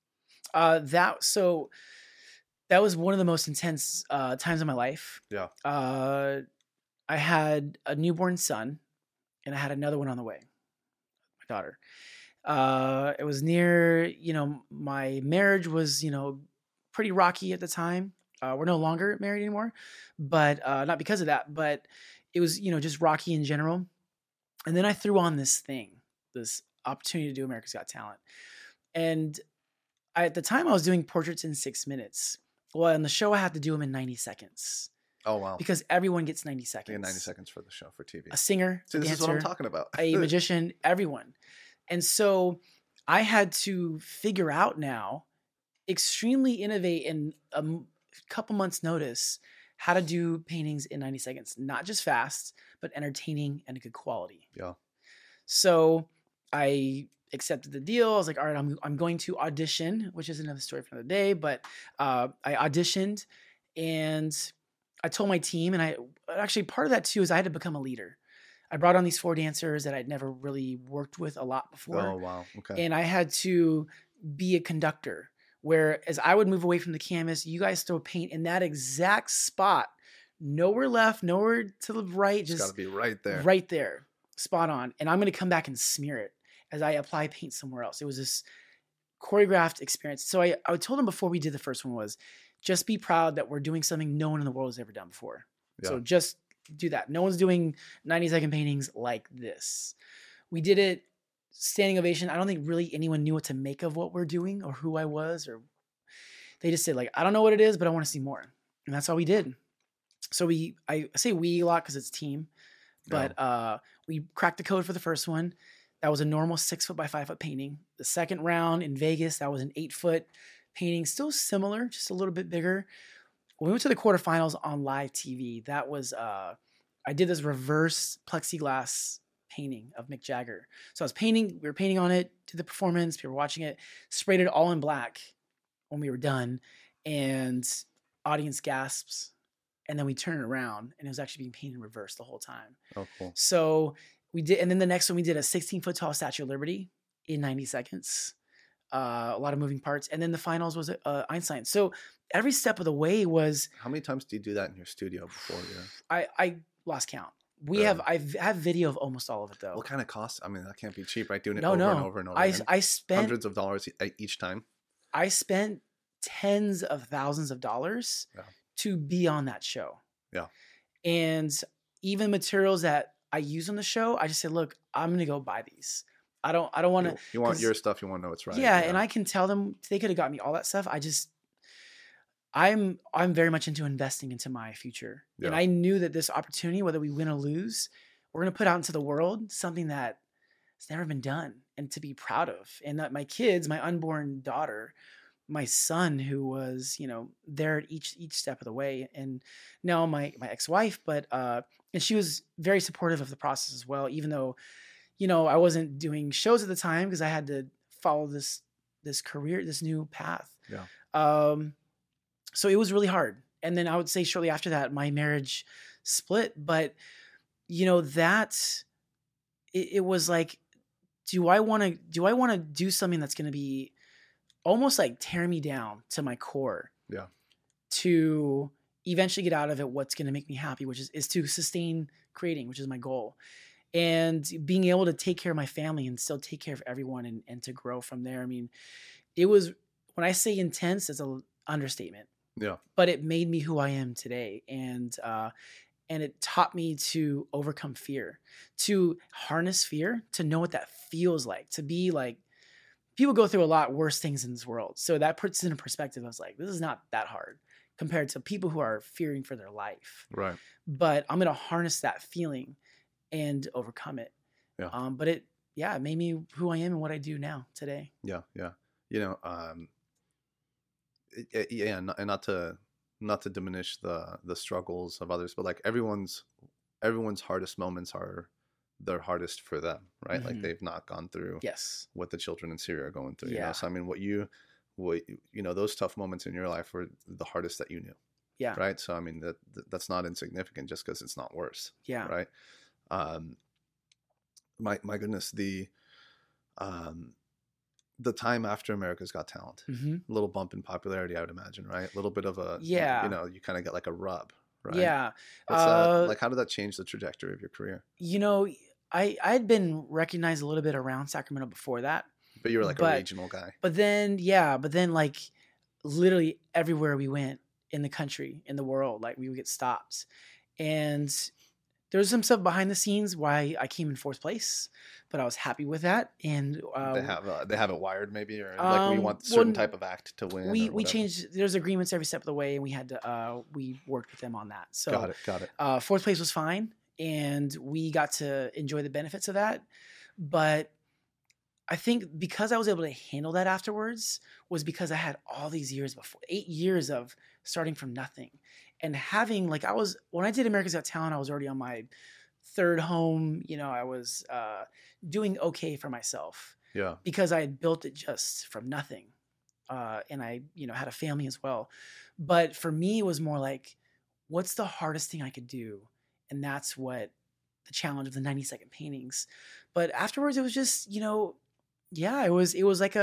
That was one of the most intense times of my life. Yeah. I had a newborn son, and I had another one on the way, my daughter. It was near, my marriage was, pretty rocky at the time. We're no longer married anymore, but not because of that, but it was, just rocky in general. And then I threw on this opportunity to do America's Got Talent. And at the time I was doing portraits in 6 minutes. Well, in the show I had to do them in 90 seconds. Oh, wow. Because everyone gets 90 You seconds. get 90 seconds for the show, for TV. A singer, See, a this dancer, is what I'm talking about. a magician, everyone. And so I had to figure out now, extremely innovate in a couple months' notice, how to do paintings in 90 seconds. Not just fast, but entertaining and good quality. Yeah. So I accepted the deal. I was like, all right, I'm going to audition, which is another story for another day. But I auditioned, and I told my team, and actually part of that too is I had to become a leader. I brought on these 4 dancers that I'd never really worked with a lot before. Oh, wow. Okay. And I had to be a conductor, where as I would move away from the canvas, you guys throw paint in that exact spot. Nowhere left, nowhere to the right. It's got to be right there. Right there. Spot on. And I'm going to come back and smear it as I apply paint somewhere else. It was this choreographed experience. So I told them before we did the first one was, just be proud that we're doing something no one in the world has ever done before. Yeah. So just do that. No one's doing 90-second paintings like this. We did it, standing ovation. I don't think really anyone knew what to make of what we're doing or who I was, or they just said like, I don't know what it is, but I want to see more. And that's all we did. So I say we a lot because it's team, but we cracked the code for the first one. That was a normal 6 foot by 5 foot painting. The second round in Vegas, that was an 8 foot painting, still similar, just a little bit bigger. When we went to the quarterfinals on live TV, that was, I did this reverse plexiglass painting of Mick Jagger. So we were painting on it, did the performance, people were watching it, sprayed it all in black when we were done, and audience gasps. And then we turn it around, and it was actually being painted in reverse the whole time. Oh, cool. So we did, and then the next one we did a 16-foot tall Statue of Liberty in 90 seconds. A lot of moving parts. And then the finals was Einstein. So every step of the way was... How many times do you do that in your studio before you... I lost count. I have video of almost all of it, though. What kind of cost? I mean, that can't be cheap, right? Doing it No, over no. and over and over I again. spent... Hundreds of dollars each time. I spent tens of thousands of dollars to be on that show. Yeah. And even materials that I use on the show, I just said, look, I'm going to go buy these. I don't want to... You want your stuff, you want to know it's right. Yeah, and I can tell them they could have got me all that stuff. I'm very much into investing into my future. Yeah. And I knew that this opportunity, whether we win or lose, we're going to put out into the world something that has never been done and to be proud of. And that my kids, my unborn daughter, my son, who was, there at each step of the way, and now my ex-wife, but and she was very supportive of the process as well, even though, I wasn't doing shows at the time because I had to follow this career, this new path. Yeah. So it was really hard. And then I would say shortly after that, my marriage split. But, that it was like, do I want to do something that's going to be almost like tear me down to my core? Yeah. To eventually get out of it what's going to make me happy, which is to sustain creating, which is my goal. And being able to take care of my family and still take care of everyone and to grow from there. I mean, it was, when I say intense, it's an understatement. Yeah. But it made me who I am today. And it taught me to overcome fear, to harness fear, to know what that feels like, to be like, people go through a lot worse things in this world. So that puts it in perspective. I was like, this is not that hard compared to people who are fearing for their life. Right. But I'm going to harness that feeling and overcome it. Yeah. But it made me who I am and what I do now today. Yeah. Yeah. And not to diminish the struggles of others, but like everyone's hardest moments are their hardest for them, right? Mm-hmm. Like they've not gone through what the children in Syria are going through. So I mean, what those tough moments in your life were the hardest that you knew. Yeah. Right. So, I mean, that's not insignificant just because it's not worse. Yeah. Right. My goodness, the time after America's Got Talent, a little bump in popularity, I would imagine, right? A little bit of a, you kind of get like a rub, right? Yeah. What's that, like, how did that change the trajectory of your career? I had been recognized a little bit around Sacramento before that. But you were like a regional guy. But then like literally everywhere we went in the country, in the world, like we would get stopped. And there was some stuff behind the scenes why I came in fourth place, but I was happy with that. And they have it wired maybe, or like we want a certain type of act to win. We changed. There's agreements every step of the way, and we had to we worked with them on that. So got it. Fourth place was fine, and we got to enjoy the benefits of that. But I think because I was able to handle that afterwards was because I had all these years before, 8 years of starting from nothing. And having when I did America's Got Talent, I was already on my third home. I was doing okay for myself. Yeah. Because I had built it just from nothing. And I, had a family as well. But for me, it was more like, what's the hardest thing I could do? And that's what the challenge of the 90-second paintings. But afterwards, it was just, it was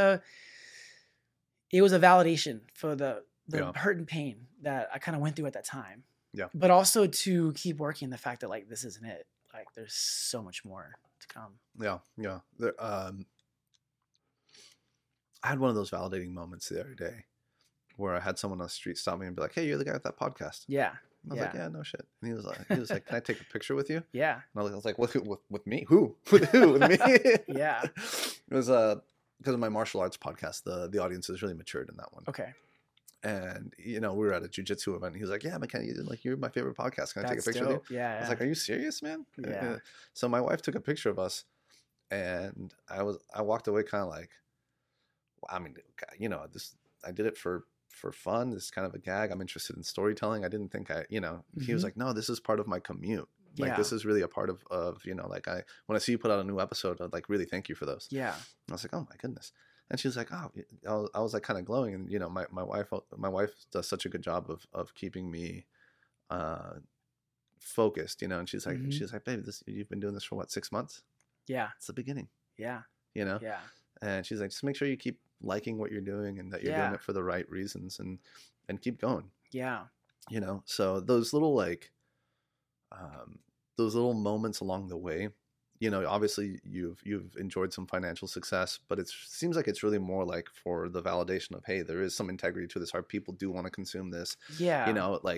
a validation for the hurt and pain that I kind of went through at that time. Yeah. But also to keep working the fact that this isn't it. Like there's so much more to come. Yeah. Yeah. I had one of those validating moments the other day where I had someone on the street stop me and be like, "Hey, you're the guy with that podcast." Yeah. And I was like, "Yeah, no shit." And he was like, "Can I take a picture with you?" Yeah. And I was like, with me? Who? With who? With me? Yeah. It was because of my martial arts podcast, the audience has really matured in that one. Okay. And we were at a jiu-jitsu event and he was like, "Yeah, McKenny, you're my favorite podcast. Can I take a picture with you?" Yeah. I was like, "Are you serious, man?" Yeah. So my wife took a picture of us and I walked away kind of like, I mean, I did it for fun. This is kind of a gag. I'm interested in storytelling. I didn't think he was like, "No, this is part of my commute. Like, this is really a part of when I see you put out a new episode, I'd like really thank you for those." Yeah. And I was like, "Oh my goodness." And she was like, "Oh," I was like kind of glowing. And, my wife does such a good job of keeping me, focused, and she's like, "Babe, you've been doing this for what, 6 months?" Yeah. It's the beginning. Yeah. Yeah. And she's like, "Just make sure you keep liking what you're doing and that you're doing it for the right reasons and keep going." Yeah. So those little those little moments along the way, obviously you've enjoyed some financial success, but it seems like it's really more like for the validation of, hey, there is some integrity to this art. People do want to consume this. Yeah.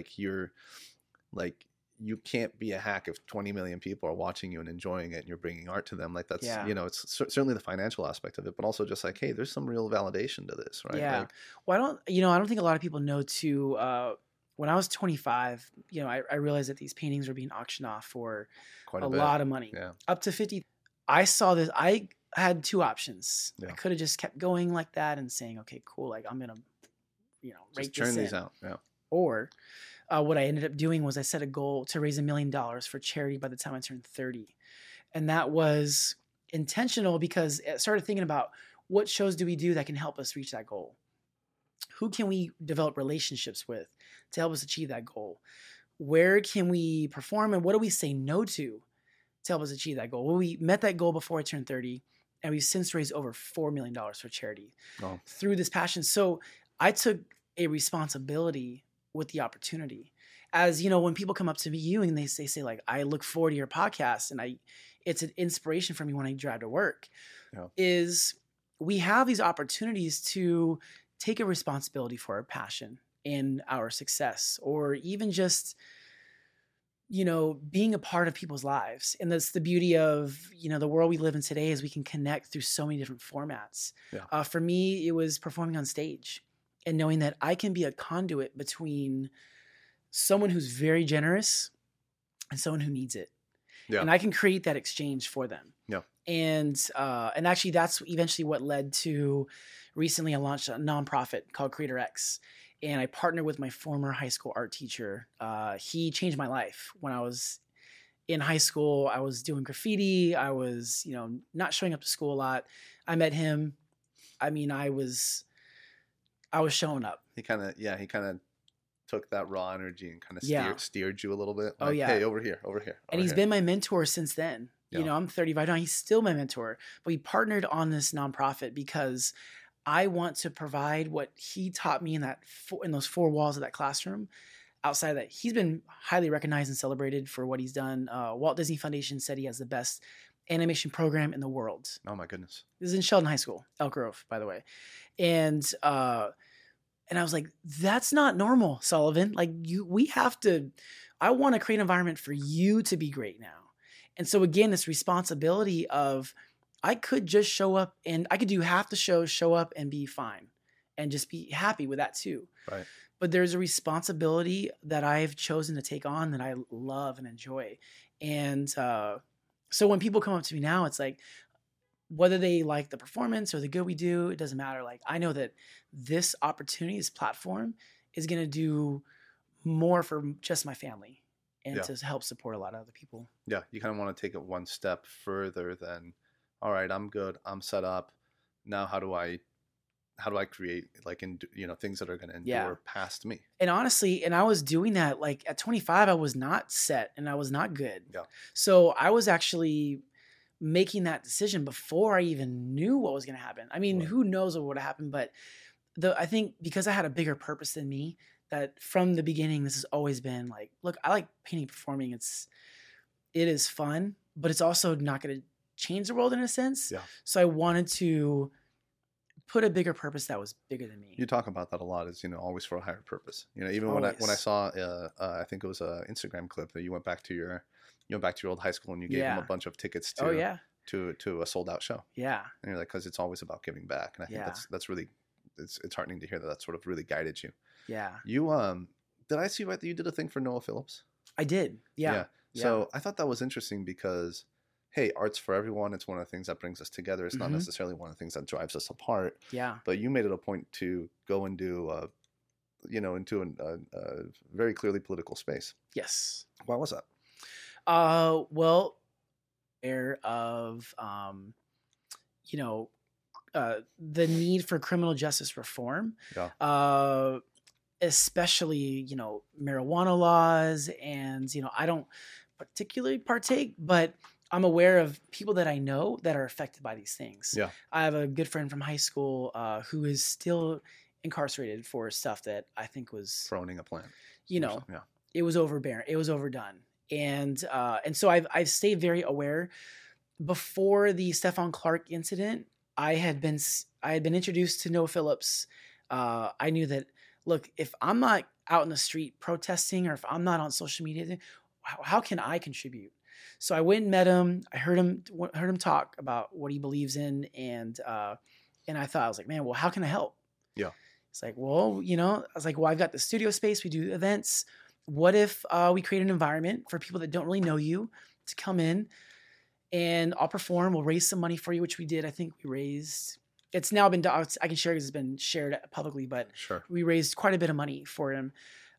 You can't be a hack if 20 million people are watching you and enjoying it and you're bringing art to them. Like that's, it's certainly the financial aspect of it, but also just like, hey, there's some real validation to this, right? Yeah. Well, I don't think a lot of people know too, when I was 25, I realized that these paintings were being auctioned off for a lot of money, up to 50. I saw this. I had two options. I could have just kept going like that and saying, "Okay, cool. Like I'm gonna, just churn these out." Yeah. Or what I ended up doing was I set a goal to raise $1 million for charity by the time I turned 30, and that was intentional because I started thinking about what shows do we do that can help us reach that goal. Who can we develop relationships with to help us achieve that goal? Where can we perform and what do we say no to help us achieve that goal? Well, we met that goal before I turned 30 and we've since raised over $4 million for charity through this passion. So I took a responsibility with the opportunity. As when people come up to you and they say like, "I look forward to your podcast," and it's an inspiration for me when I drive to work, is we have these opportunities to take a responsibility for our passion and our success, or even just, being a part of people's lives. And that's the beauty of, the world we live in today is we can connect through so many different formats. Yeah. For me, it was performing on stage and knowing that I can be a conduit between someone who's very generous and someone who needs it. Yeah. And I can create that exchange for them. Yeah. And actually that's eventually what led to recently I launched a nonprofit called Creator X, and I partnered with my former high school art teacher. He changed my life. When I was in high school, I was doing graffiti. I was, not showing up to school a lot. I met him. I mean, I was I was showing up. He kind of took that raw energy and kind of Yeah. steered you a little bit. Oh, Like, yeah. hey, over here. And he's been my mentor since then. Yeah. You know, I'm 35 now. He's still my mentor. But we partnered on this nonprofit because I want to provide what he taught me in those four walls of that classroom. Outside of that, he's been highly recognized and celebrated for what he's done. Walt Disney Foundation said he has the best animation program in the world. Oh my goodness. This is in Sheldon High School, Elk Grove, by the way. And I was like, that's not normal, Sullivan. Like I want to create an environment for you to be great now. And so again, this responsibility of I could just show up and I could do half the show up and be fine and just be happy with that too. Right. But there's a responsibility that I've chosen to take on that I love and enjoy. And so when people come up to me now, it's like, whether they like the performance or the good we do, it doesn't matter. Like, I know that this opportunity, this platform is going to do more for just my family and to help support a lot of other people. Yeah. You kind of want to take it one step further than, all right, I'm good. I'm set up. Now, how do I create things that are going to endure past me? And honestly, I was doing that, like at 25, I was not set and I was not good. Yeah. So I was actually making that decision before I even knew what was going to happen. I mean, who knows what would have happened, but I think because I had a bigger purpose than me, that from the beginning, this has always been like, look, I like painting, performing. It is fun, but it's also not going to change the world in a sense. Yeah. So I wanted to put a bigger purpose that was bigger than me. You talk about that a lot, is, always for a higher purpose. Even when I saw, I think it was an Instagram clip that you went back to your old high school and you gave them a bunch of tickets to a sold out show. Yeah. And you're like, because it's always about giving back. And I think that's really, it's heartening to hear that sort of really guided you. Yeah. You, did I see right that you did a thing for Noah Phillips? I did. Yeah. So I thought that was interesting because, hey, art's for everyone. It's one of the things that brings us together. It's not necessarily one of the things that drives us apart. Yeah. But you made it a point to go and do, into a very clearly political space. Yes. Why was that? Well, of, the need for criminal justice reform. Yeah. Especially, marijuana laws. And, I don't particularly partake, but I'm aware of people that I know that are affected by these things. Yeah. I have a good friend from high school who is still incarcerated for stuff that I think was Throwing a plant. It was overbearing. It was overdone. And so I've stayed very aware. Before the Stephon Clark incident, I had been introduced to Noah Phillips. I knew that, look, if I'm not out in the street protesting or if I'm not on social media, how can I contribute? So I went and met him. I heard him talk about what he believes in, and I thought, I was like, man, well, how can I help? Yeah. It's like, well, I was like, well, I've got the studio space. We do events. What if we create an environment for people that don't really know you to come in, and I'll perform. We'll raise some money for you, which we did. I think we raised. It's now been. I can share because it's been shared publicly, but sure, we raised quite a bit of money for him,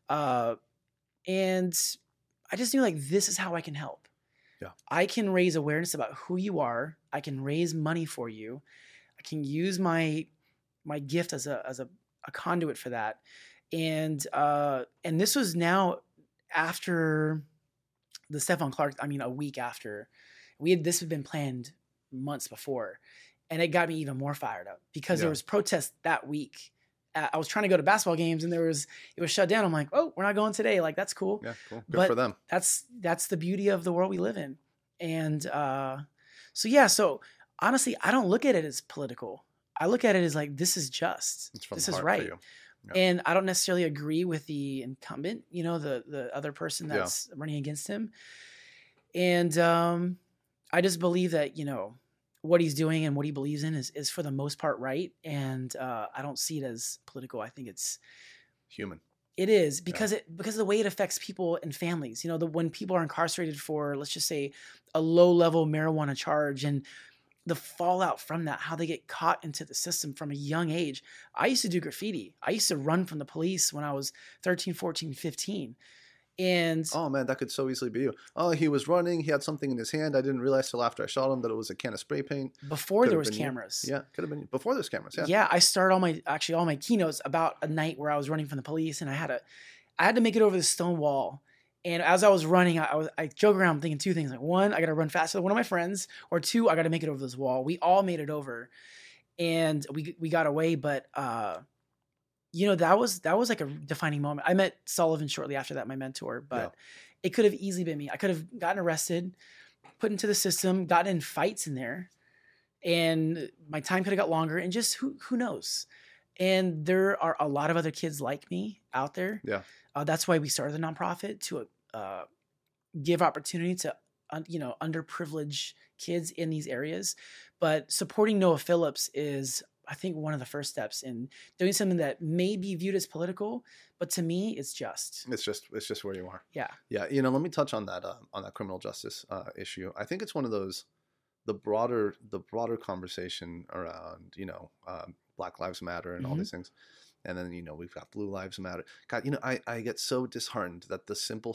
and I just knew, like, this is how I can help. Yeah. I can raise awareness about who you are. I can raise money for you. I can use my gift as a conduit for that. And this was now after the Stephon Clark, a week after. This had been planned months before. And it got me even more fired up because there was protests that week. I was trying to go to basketball games and it was shut down. I'm like, oh, we're not going today. Like, that's cool. Yeah, cool. Good for them. That's the beauty of the world we live in. And so honestly, I don't look at it as political. I look at it as like, this is just. This is right. Yeah. And I don't necessarily agree with the incumbent, the other person that's running against him. And I just believe that, what he's doing and what he believes in is for the most part right. And I don't see it as political. I think it's human. It is because of the way it affects people and families. When people are incarcerated for, let's just say, a low-level marijuana charge and the fallout from that, how they get caught into the system from a young age. I used to do graffiti. I used to run from the police when I was 13, 14, 15. And Oh man, that could so easily be you. Oh, he was running. He had something in his hand. I didn't realize till after I shot him that it was a can of spray paint. before Could there have was been you. cameras. Yeah, could have been you. Before there's cameras. Yeah. Yeah, I started all my keynotes about a night where I was running from the police, and I had to make it over the stone wall. And as I was running, I joke around thinking two things. Like, one, I got to run faster than one of my friends, or two, I got to make it over this wall. We all made it over, and we got away. But that was like a defining moment. I met Sullivan shortly after that, my mentor, but it could have easily been me. I could have gotten arrested, put into the system, gotten in fights in there, and my time could have got longer. And just who knows? And there are a lot of other kids like me out there. Yeah. That's why we started the nonprofit, to give opportunity to underprivileged kids in these areas. But supporting Noah Phillips is, I think, one of the first steps in doing something that may be viewed as political, but to me, it's just. It's just where you are. Yeah. Yeah. Let me touch on that criminal justice issue. I think it's one of those, the broader conversation around, Black Lives Matter and all these things. And then, we've got Blue Lives Matter. God, I get so disheartened that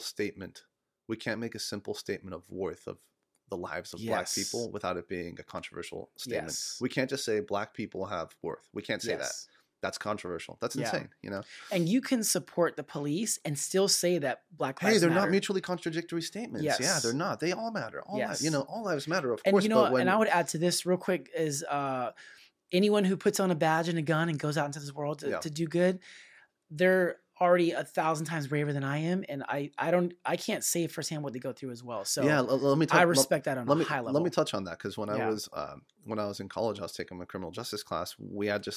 we can't make a simple statement of worth of the lives of Black people without it being a controversial statement. Yes. We can't just say Black people have worth. We can't say that. That's controversial. That's insane, And you can support the police and still say that Black lives they're matter. not mutually contradictory statements. Yes. Yeah, they're not. They all matter. All lives matter, of and course. And I would add to this real quick is anyone who puts on a badge and a gun and goes out into this world to do good, they're already 1,000 times braver than I am, and I can't say firsthand what they go through as well. So I respect that on a high level. Let me touch on that, because when I was in college, I was taking a criminal justice class. We had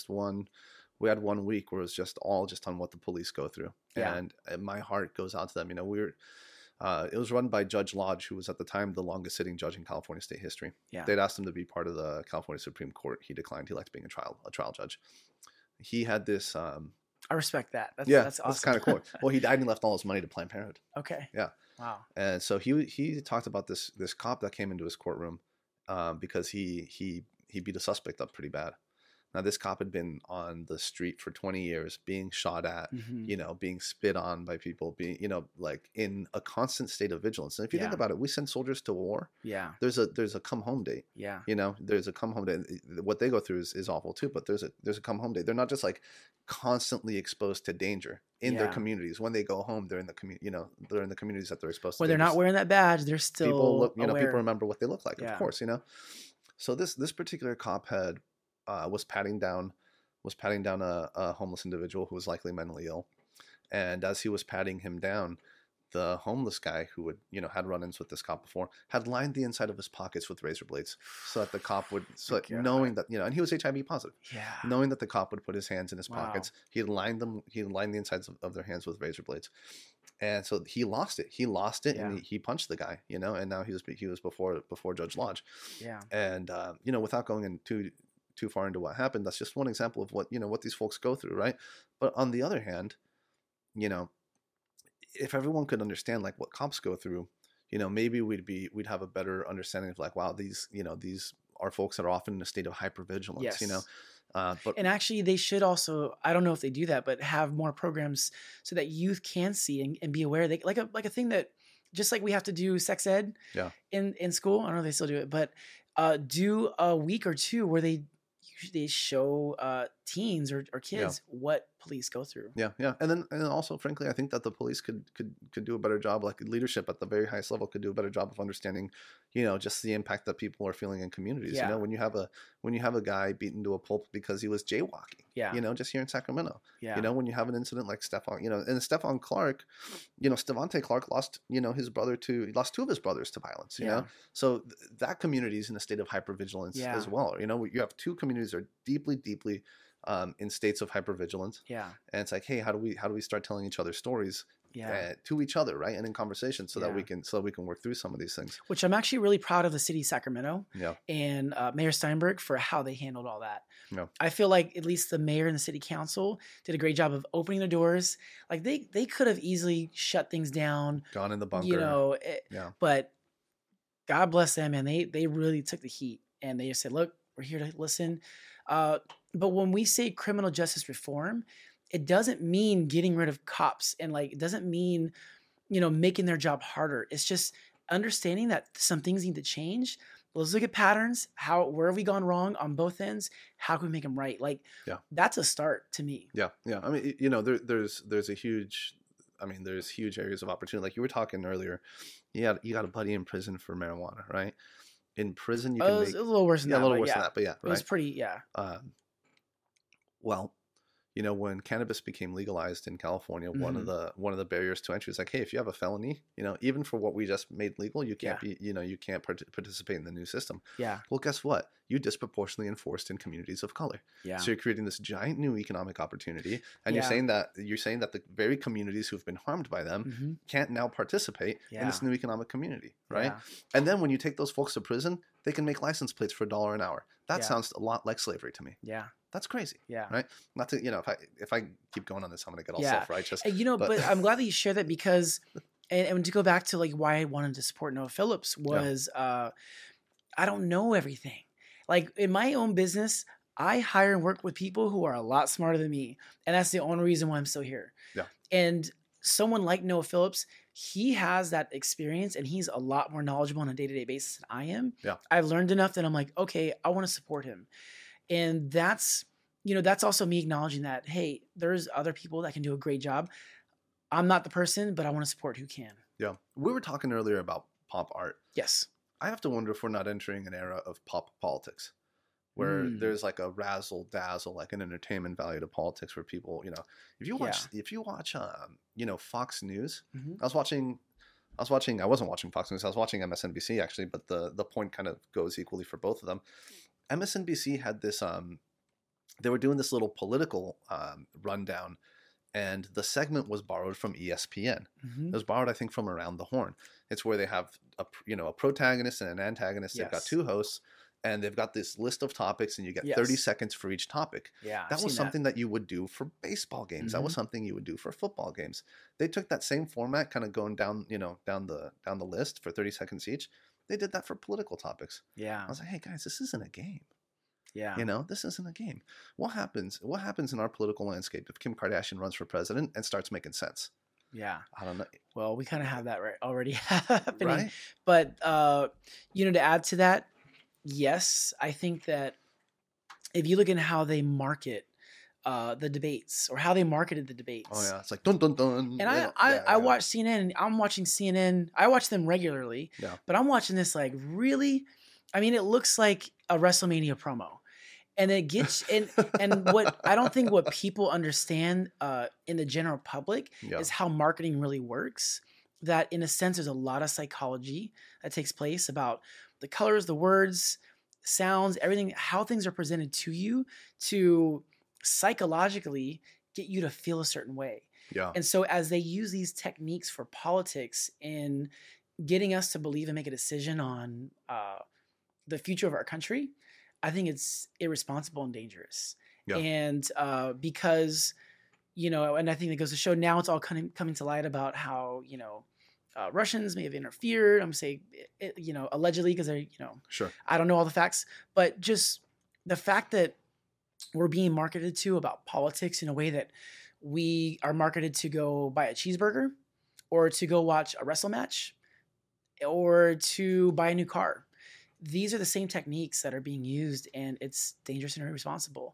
1 week where it was just on what the police go through, and my heart goes out to them. It was run by Judge Lodge, who was at the time the longest sitting judge in California state history. Yeah. They'd asked him to be part of the California Supreme Court. He declined. He liked being a trial judge. He had this. I respect that. That's awesome. That's kind of cool. Well, he died and he left all his money to Planned Parenthood. Okay. Yeah. Wow. And so he talked about this cop that came into his courtroom because he beat a suspect up pretty bad. Now, this cop had been on the street for 20 years, being shot at, being spit on by people, being, like in a constant state of vigilance. And if you think about it, we send soldiers to war. Yeah. There's a come home date. Yeah. There's a come home date. What they go through is awful too, but there's a come home date. They're not just like constantly exposed to danger in their communities. When they go home, they're in the they're in the communities that they're exposed to. When they're not wearing that badge, they're still people remember what they look like, of course, So this particular cop was patting down a homeless individual who was likely mentally ill, and as he was patting him down, the homeless guy who had run-ins with this cop before had lined the inside of his pockets with razor blades, so that the cop would, knowing that and he was HIV positive, knowing that the cop would put his hands in his pockets, he lined the insides of their hands with razor blades. And so he lost it, and he punched the guy, and now he was before Judge Lodge. Yeah. And without going into too far into what happened, that's just one example of what these folks go through, right? But on the other hand, if everyone could understand like what cops go through, maybe we'd have a better understanding of like, wow, these are folks that are often in a state of hypervigilance. Yes. But and actually they should also, I don't know if they do that, but have more programs so that youth can see and be aware. They like a thing that, just like we have to do sex ed in school. I don't know if they still do it, but do a week or two where they show teens or kids what police go through. Yeah. And then also, frankly, I think that the police could do a better job, like leadership at the very highest level could do a better job of understanding, just the impact that people are feeling in communities. Yeah. When you have a guy beaten to a pulp because he was jaywalking. Yeah. Just here in Sacramento. Yeah. When you have an incident like Stephon, and Stephon Clark, Stevante Clark lost, his brother he lost two of his brothers to violence. So that community is in a state of hypervigilance as well. You have two communities that are deeply, deeply in states of hypervigilance. Yeah. And it's like, hey, how do we start telling each other stories to each other, right? And in conversation so that we can work through some of these things. Which I'm actually really proud of the city of Sacramento and Mayor Steinberg for how they handled all that. Yeah. I feel like at least the mayor and the city council did a great job of opening the doors. Like they could have easily shut things down. Gone in the bunker. But God bless them, and they really took the heat and they just said, look, we're here to listen. But when we say criminal justice reform, it doesn't mean getting rid of cops, and like it doesn't mean making their job harder. It's just understanding that some things need to change. Let's look at patterns. Where have we gone wrong on both ends? How can we make them right? Like, that's a start to me. Yeah. I mean, there's huge areas of opportunity. Like you were talking earlier, you got a buddy in prison for marijuana, right? In prison, you can it was a little worse than that. A little worse than that, but yeah, right? It was pretty, Well, when cannabis became legalized in California, one of the barriers to entry is like, hey, if you have a felony, even for what we just made legal, you can't you can't participate in the new system. Yeah. Well, guess what? You disproportionately enforced in communities of color. Yeah. So you're creating this giant new economic opportunity, and you're saying that the very communities who've been harmed by them can't now participate in this new economic community, right? Yeah. And then when you take those folks to prison, they can make license plates for $1 an hour. That sounds a lot like slavery to me. Yeah. That's crazy. Yeah. Right. Not to, if I keep going on this, I'm going to get all self-righteous. But I'm glad that you share that because, and to go back to like why I wanted to support Noah Phillips was, I don't know everything. Like in my own business, I hire and work with people who are a lot smarter than me. And that's the only reason why I'm still here. Yeah. And someone like Noah Phillips, he has that experience and he's a lot more knowledgeable on a day-to-day basis than I am. Yeah. I've learned enough that I'm like, okay, I want to support him. And that's also me acknowledging that, hey, there's other people that can do a great job. I'm not the person, but I want to support who can. Yeah. We were talking earlier about pop art. Yes. I have to wonder if we're not entering an era of pop politics where there's like a razzle dazzle, like an entertainment value to politics where people, if you watch, Fox News, I wasn't watching Fox News. I was watching MSNBC actually, but the point kind of goes equally for both of them. MSNBC had this, they were doing this little political rundown, and the segment was borrowed from ESPN. It was borrowed, I think, from Around the Horn. It's where they have a protagonist and an antagonist. They've got two hosts, and they've got this list of topics, and you get 30 seconds for each topic. Yeah, that was something that you would do for baseball games. That was something you would do for football games. They took that same format, kind of going down, down the list for 30 seconds each. They did that for political topics. Yeah. I was like, hey guys, this isn't a game. Yeah. This isn't a game. What happens in our political landscape if Kim Kardashian runs for president and starts making sense? Yeah. I don't know. Well, we kind of have that already happening. Right? But, to add to that, yes, I think that if you look at how they market the debates or how they marketed the debates. Oh, yeah. It's like, dun, dun, dun. And I watch CNN. And I'm watching CNN. I watch them regularly. Yeah. But I'm watching this like really, it looks like a WrestleMania promo. And it gets and what I don't think what people understand in the general public is how marketing really works. That in a sense, there's a lot of psychology that takes place about the colors, the words, sounds, everything, how things are presented to you to psychologically get you to feel a certain way. Yeah. And so as they use these techniques for politics in getting us to believe and make a decision on the future of our country, I think it's irresponsible and dangerous. Yeah. And because, and I think it goes to show now it's all coming to light about how, Russians may have interfered. I'm saying, allegedly, because they're, sure. I don't know all the facts, but just the fact that we're being marketed to about politics in a way that we are marketed to go buy a cheeseburger or to go watch a wrestle match or to buy a new car. These are the same techniques that are being used, and it's dangerous and irresponsible.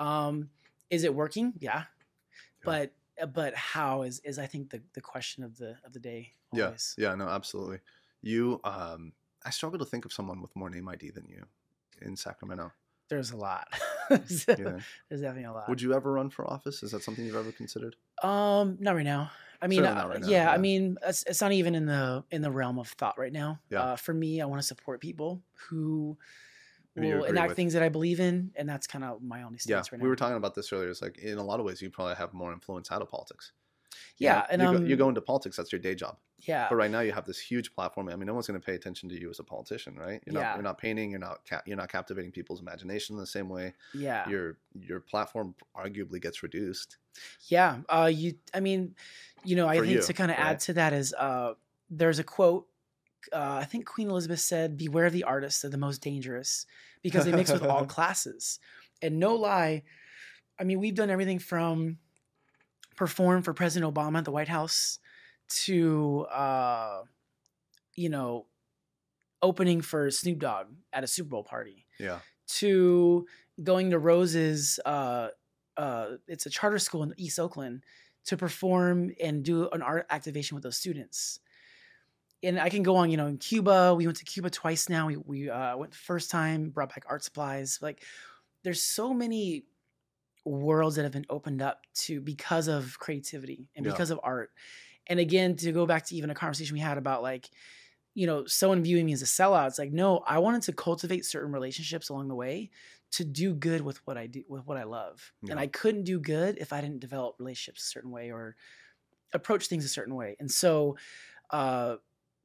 Is it working? Yeah. But how is I think the question of the day. Always. Yeah, no, absolutely. You, I struggle to think of someone with more name ID than you in Sacramento. There's a lot. There's definitely a lot. Would you ever run for office? Is that something you've ever considered? Not right now. Not right now. Yeah, it's not even in the realm of thought right now. Yeah. For me, I want to support people who will enact things that I believe in, and that's kind of my only stance right now. We were talking about this earlier. It's like in a lot of ways, you probably have more influence out of politics. And you go into politics, that's your day job. Yeah. But right now you have this huge platform. No one's going to pay attention to you as a politician, right? You're not painting. You're not captivating people's imagination in the same way. Yeah. Your platform arguably gets reduced. Yeah. I think to kind of add to that is there's a quote. I think Queen Elizabeth said, "Beware of the artists; they're the most dangerous because they mix with all classes." And no lie, we've done everything from perform for President Obama at the White House to, you know, opening for Snoop Dogg at a Super Bowl party, Yeah. to going to Rose's, it's a charter school in East Oakland, to perform and do an art activation with those students. And I can go on, in Cuba, we went to Cuba twice now. We went the first time, brought back art supplies. Like, there's so many worlds that have been opened up because of creativity and because of art. And again, to go back to even a conversation we had about like, someone viewing me as a sellout. It's like, no, I wanted to cultivate certain relationships along the way to do good with what I do, with what I love. Yeah. And I couldn't do good if I didn't develop relationships a certain way or approach things a certain way. And so, I'm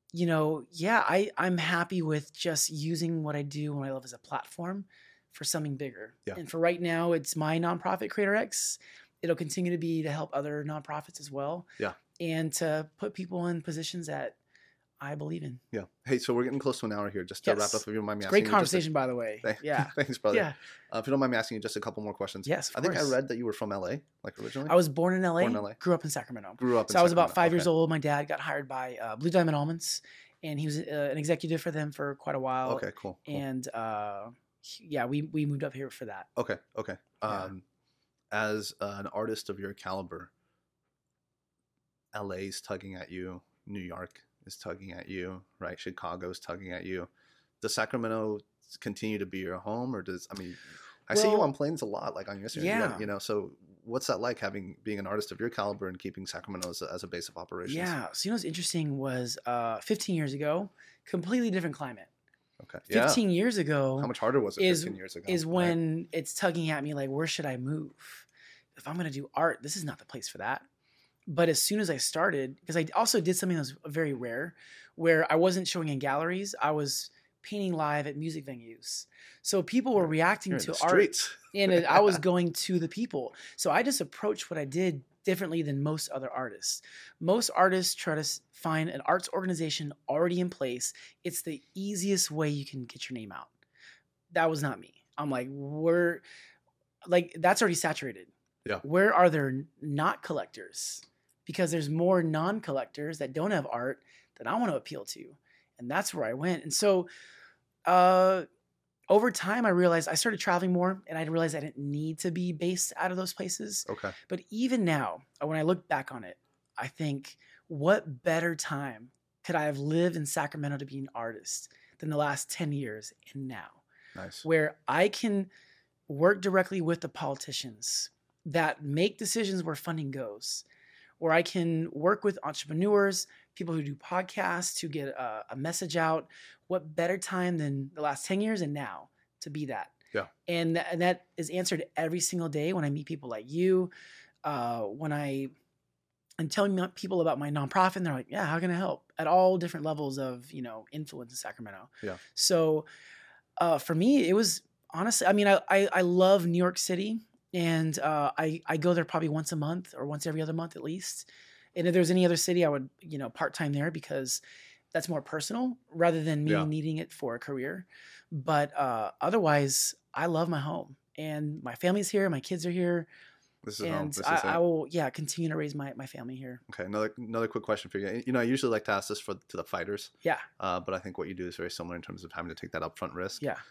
happy with just using what I do and what I love as a platform for something bigger. Yeah. And for right now, it's my nonprofit, Creator X. It'll continue to be to help other nonprofits as well. Yeah. And to put people in positions that I believe in. Yeah. Hey, so we're getting close to an hour here. Just to wrap up, if you don't mind me asking. Great conversation, by the way. Yeah. Thanks, brother. Yeah. If you don't mind me asking you just a couple more questions. Yes, of course. I think I read that you were from LA, like originally. I was born in LA. Grew up in Sacramento. So I was about 5 years old. My dad got hired by Blue Diamond Almonds, and he was an executive for them for quite a while. Okay, cool. And we moved up here for that. Okay. As an artist of your caliber, LA's tugging at you, New York is tugging at you, right? Chicago's tugging at you. Does Sacramento continue to be your home, or I see you on planes a lot, like on your Instagram. Yeah. So what's that like being an artist of your caliber and keeping Sacramento as a base of operations? Yeah. So what's interesting was 15 years ago, completely different climate. Okay. 15 years ago. How much harder was it 15 years ago? Is when it's tugging at me like, where should I move? If I'm going to do art, this is not the place for that. But as soon as I started, because I also did something that was very rare, where I wasn't showing in galleries, I was painting live at music venues. So people were reacting to art, and I was going to the people. So I just approached what I did differently than most other artists. Most artists try to find an arts organization already in place. It's the easiest way you can get your name out. That was not me. I'm like, that's already saturated. Yeah. Where are there not collectors? Because there's more non-collectors that don't have art that I want to appeal to. And that's where I went. And so over time, I realized I started traveling more, and I realized I didn't need to be based out of those places. Okay. But even now, when I look back on it, I think, what better time could I have lived in Sacramento to be an artist than the last 10 years and now? Nice. Where I can work directly with the politicians that make decisions where funding goes, where I can work with entrepreneurs, people who do podcasts to get a message out. What better time than the last 10 years and now to be that? Yeah. And that is answered every single day when I meet people like you, when I'm telling people about my nonprofit, and they're like, yeah, how can I help? At all different levels of, influence in Sacramento. Yeah. So for me, it was honestly, I love New York City. And I go there probably once a month or once every other month at least. And if there's any other city, I would, part-time there, because that's more personal rather than me needing it for a career. But otherwise, I love my home, and my family's here. My kids are here. This is home. I will, continue to raise my family here. Okay. Another quick question for you. I usually like to ask this to the fighters. Yeah. But I think what you do is very similar in terms of having to take that upfront risk. Yeah.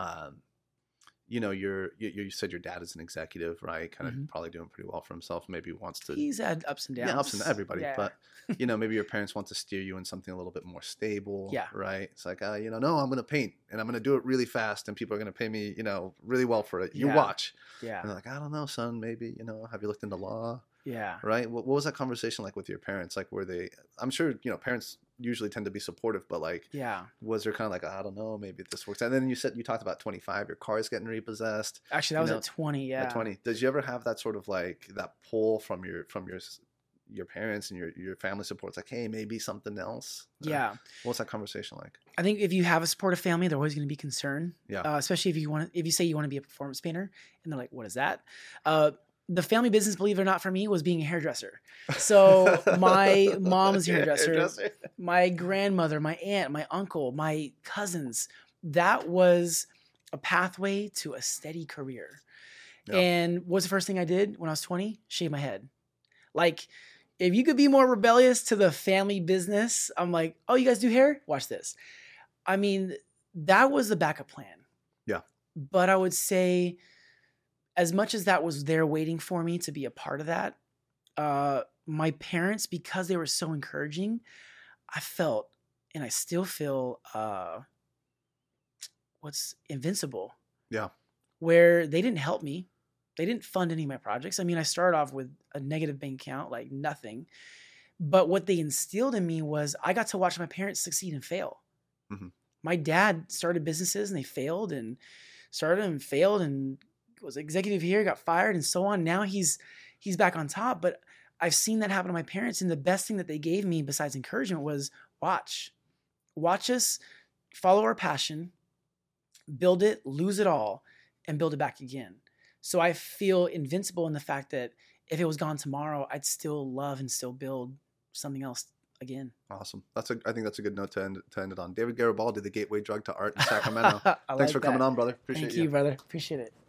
You said your dad is an executive, right? Kind of probably doing pretty well for himself. Maybe wants to. He's had ups and downs. Yeah, ups and everybody. Yeah. But maybe your parents want to steer you in something a little bit more stable. Yeah. Right. It's like, no, I'm going to paint, and I'm going to do it really fast, and people are going to pay me, really well for it. You watch. Yeah. And they're like, I don't know, son. Maybe have you looked into law? Yeah. Right. What was that conversation like with your parents? Like, were they? I'm sure parents usually tend to be supportive, but was there kind of like, I don't know, maybe this works? And then you talked about 25, your car is getting repossessed. Actually, that was at 20. Yeah. At 20. Did you ever have that sort of like that pull from your parents and your family support? It's like, hey, maybe something else. Yeah. What's that conversation like? I think if you have a supportive family, they're always going to be concerned. Yeah. Especially if you say you want to be a performance painter, and they're like, what is that? The family business, believe it or not, for me was being a hairdresser. So my mom's hairdresser, my grandmother, my aunt, my uncle, my cousins, that was a pathway to a steady career. Yeah. And what's the first thing I did when I was 20? Shave my head. Like, if you could be more rebellious to the family business, I'm like, oh, you guys do hair? Watch this. I mean, that was the backup plan. Yeah. But I would say, as much as that was there waiting for me to be a part of that, my parents, because they were so encouraging, I felt, and I still feel, what's invincible. Yeah. Where they didn't help me. They didn't fund any of my projects. I mean, I started off with a negative bank account, like nothing. But what they instilled in me was I got to watch my parents succeed and fail. Mhm. My dad started businesses and they failed and started and failed and was executive here, got fired and so on. Now he's back on top. But I've seen that happen to my parents. And the best thing that they gave me besides encouragement was watch us follow our passion, build it, lose it all, and build it back again. So I feel invincible in the fact that if it was gone tomorrow, I'd still love and still build something else again. Awesome. I think that's a good note to end it on. David Garibaldi, the gateway drug to art in Sacramento. Thanks for coming on, brother. Appreciate you. Thank you, brother. Appreciate it.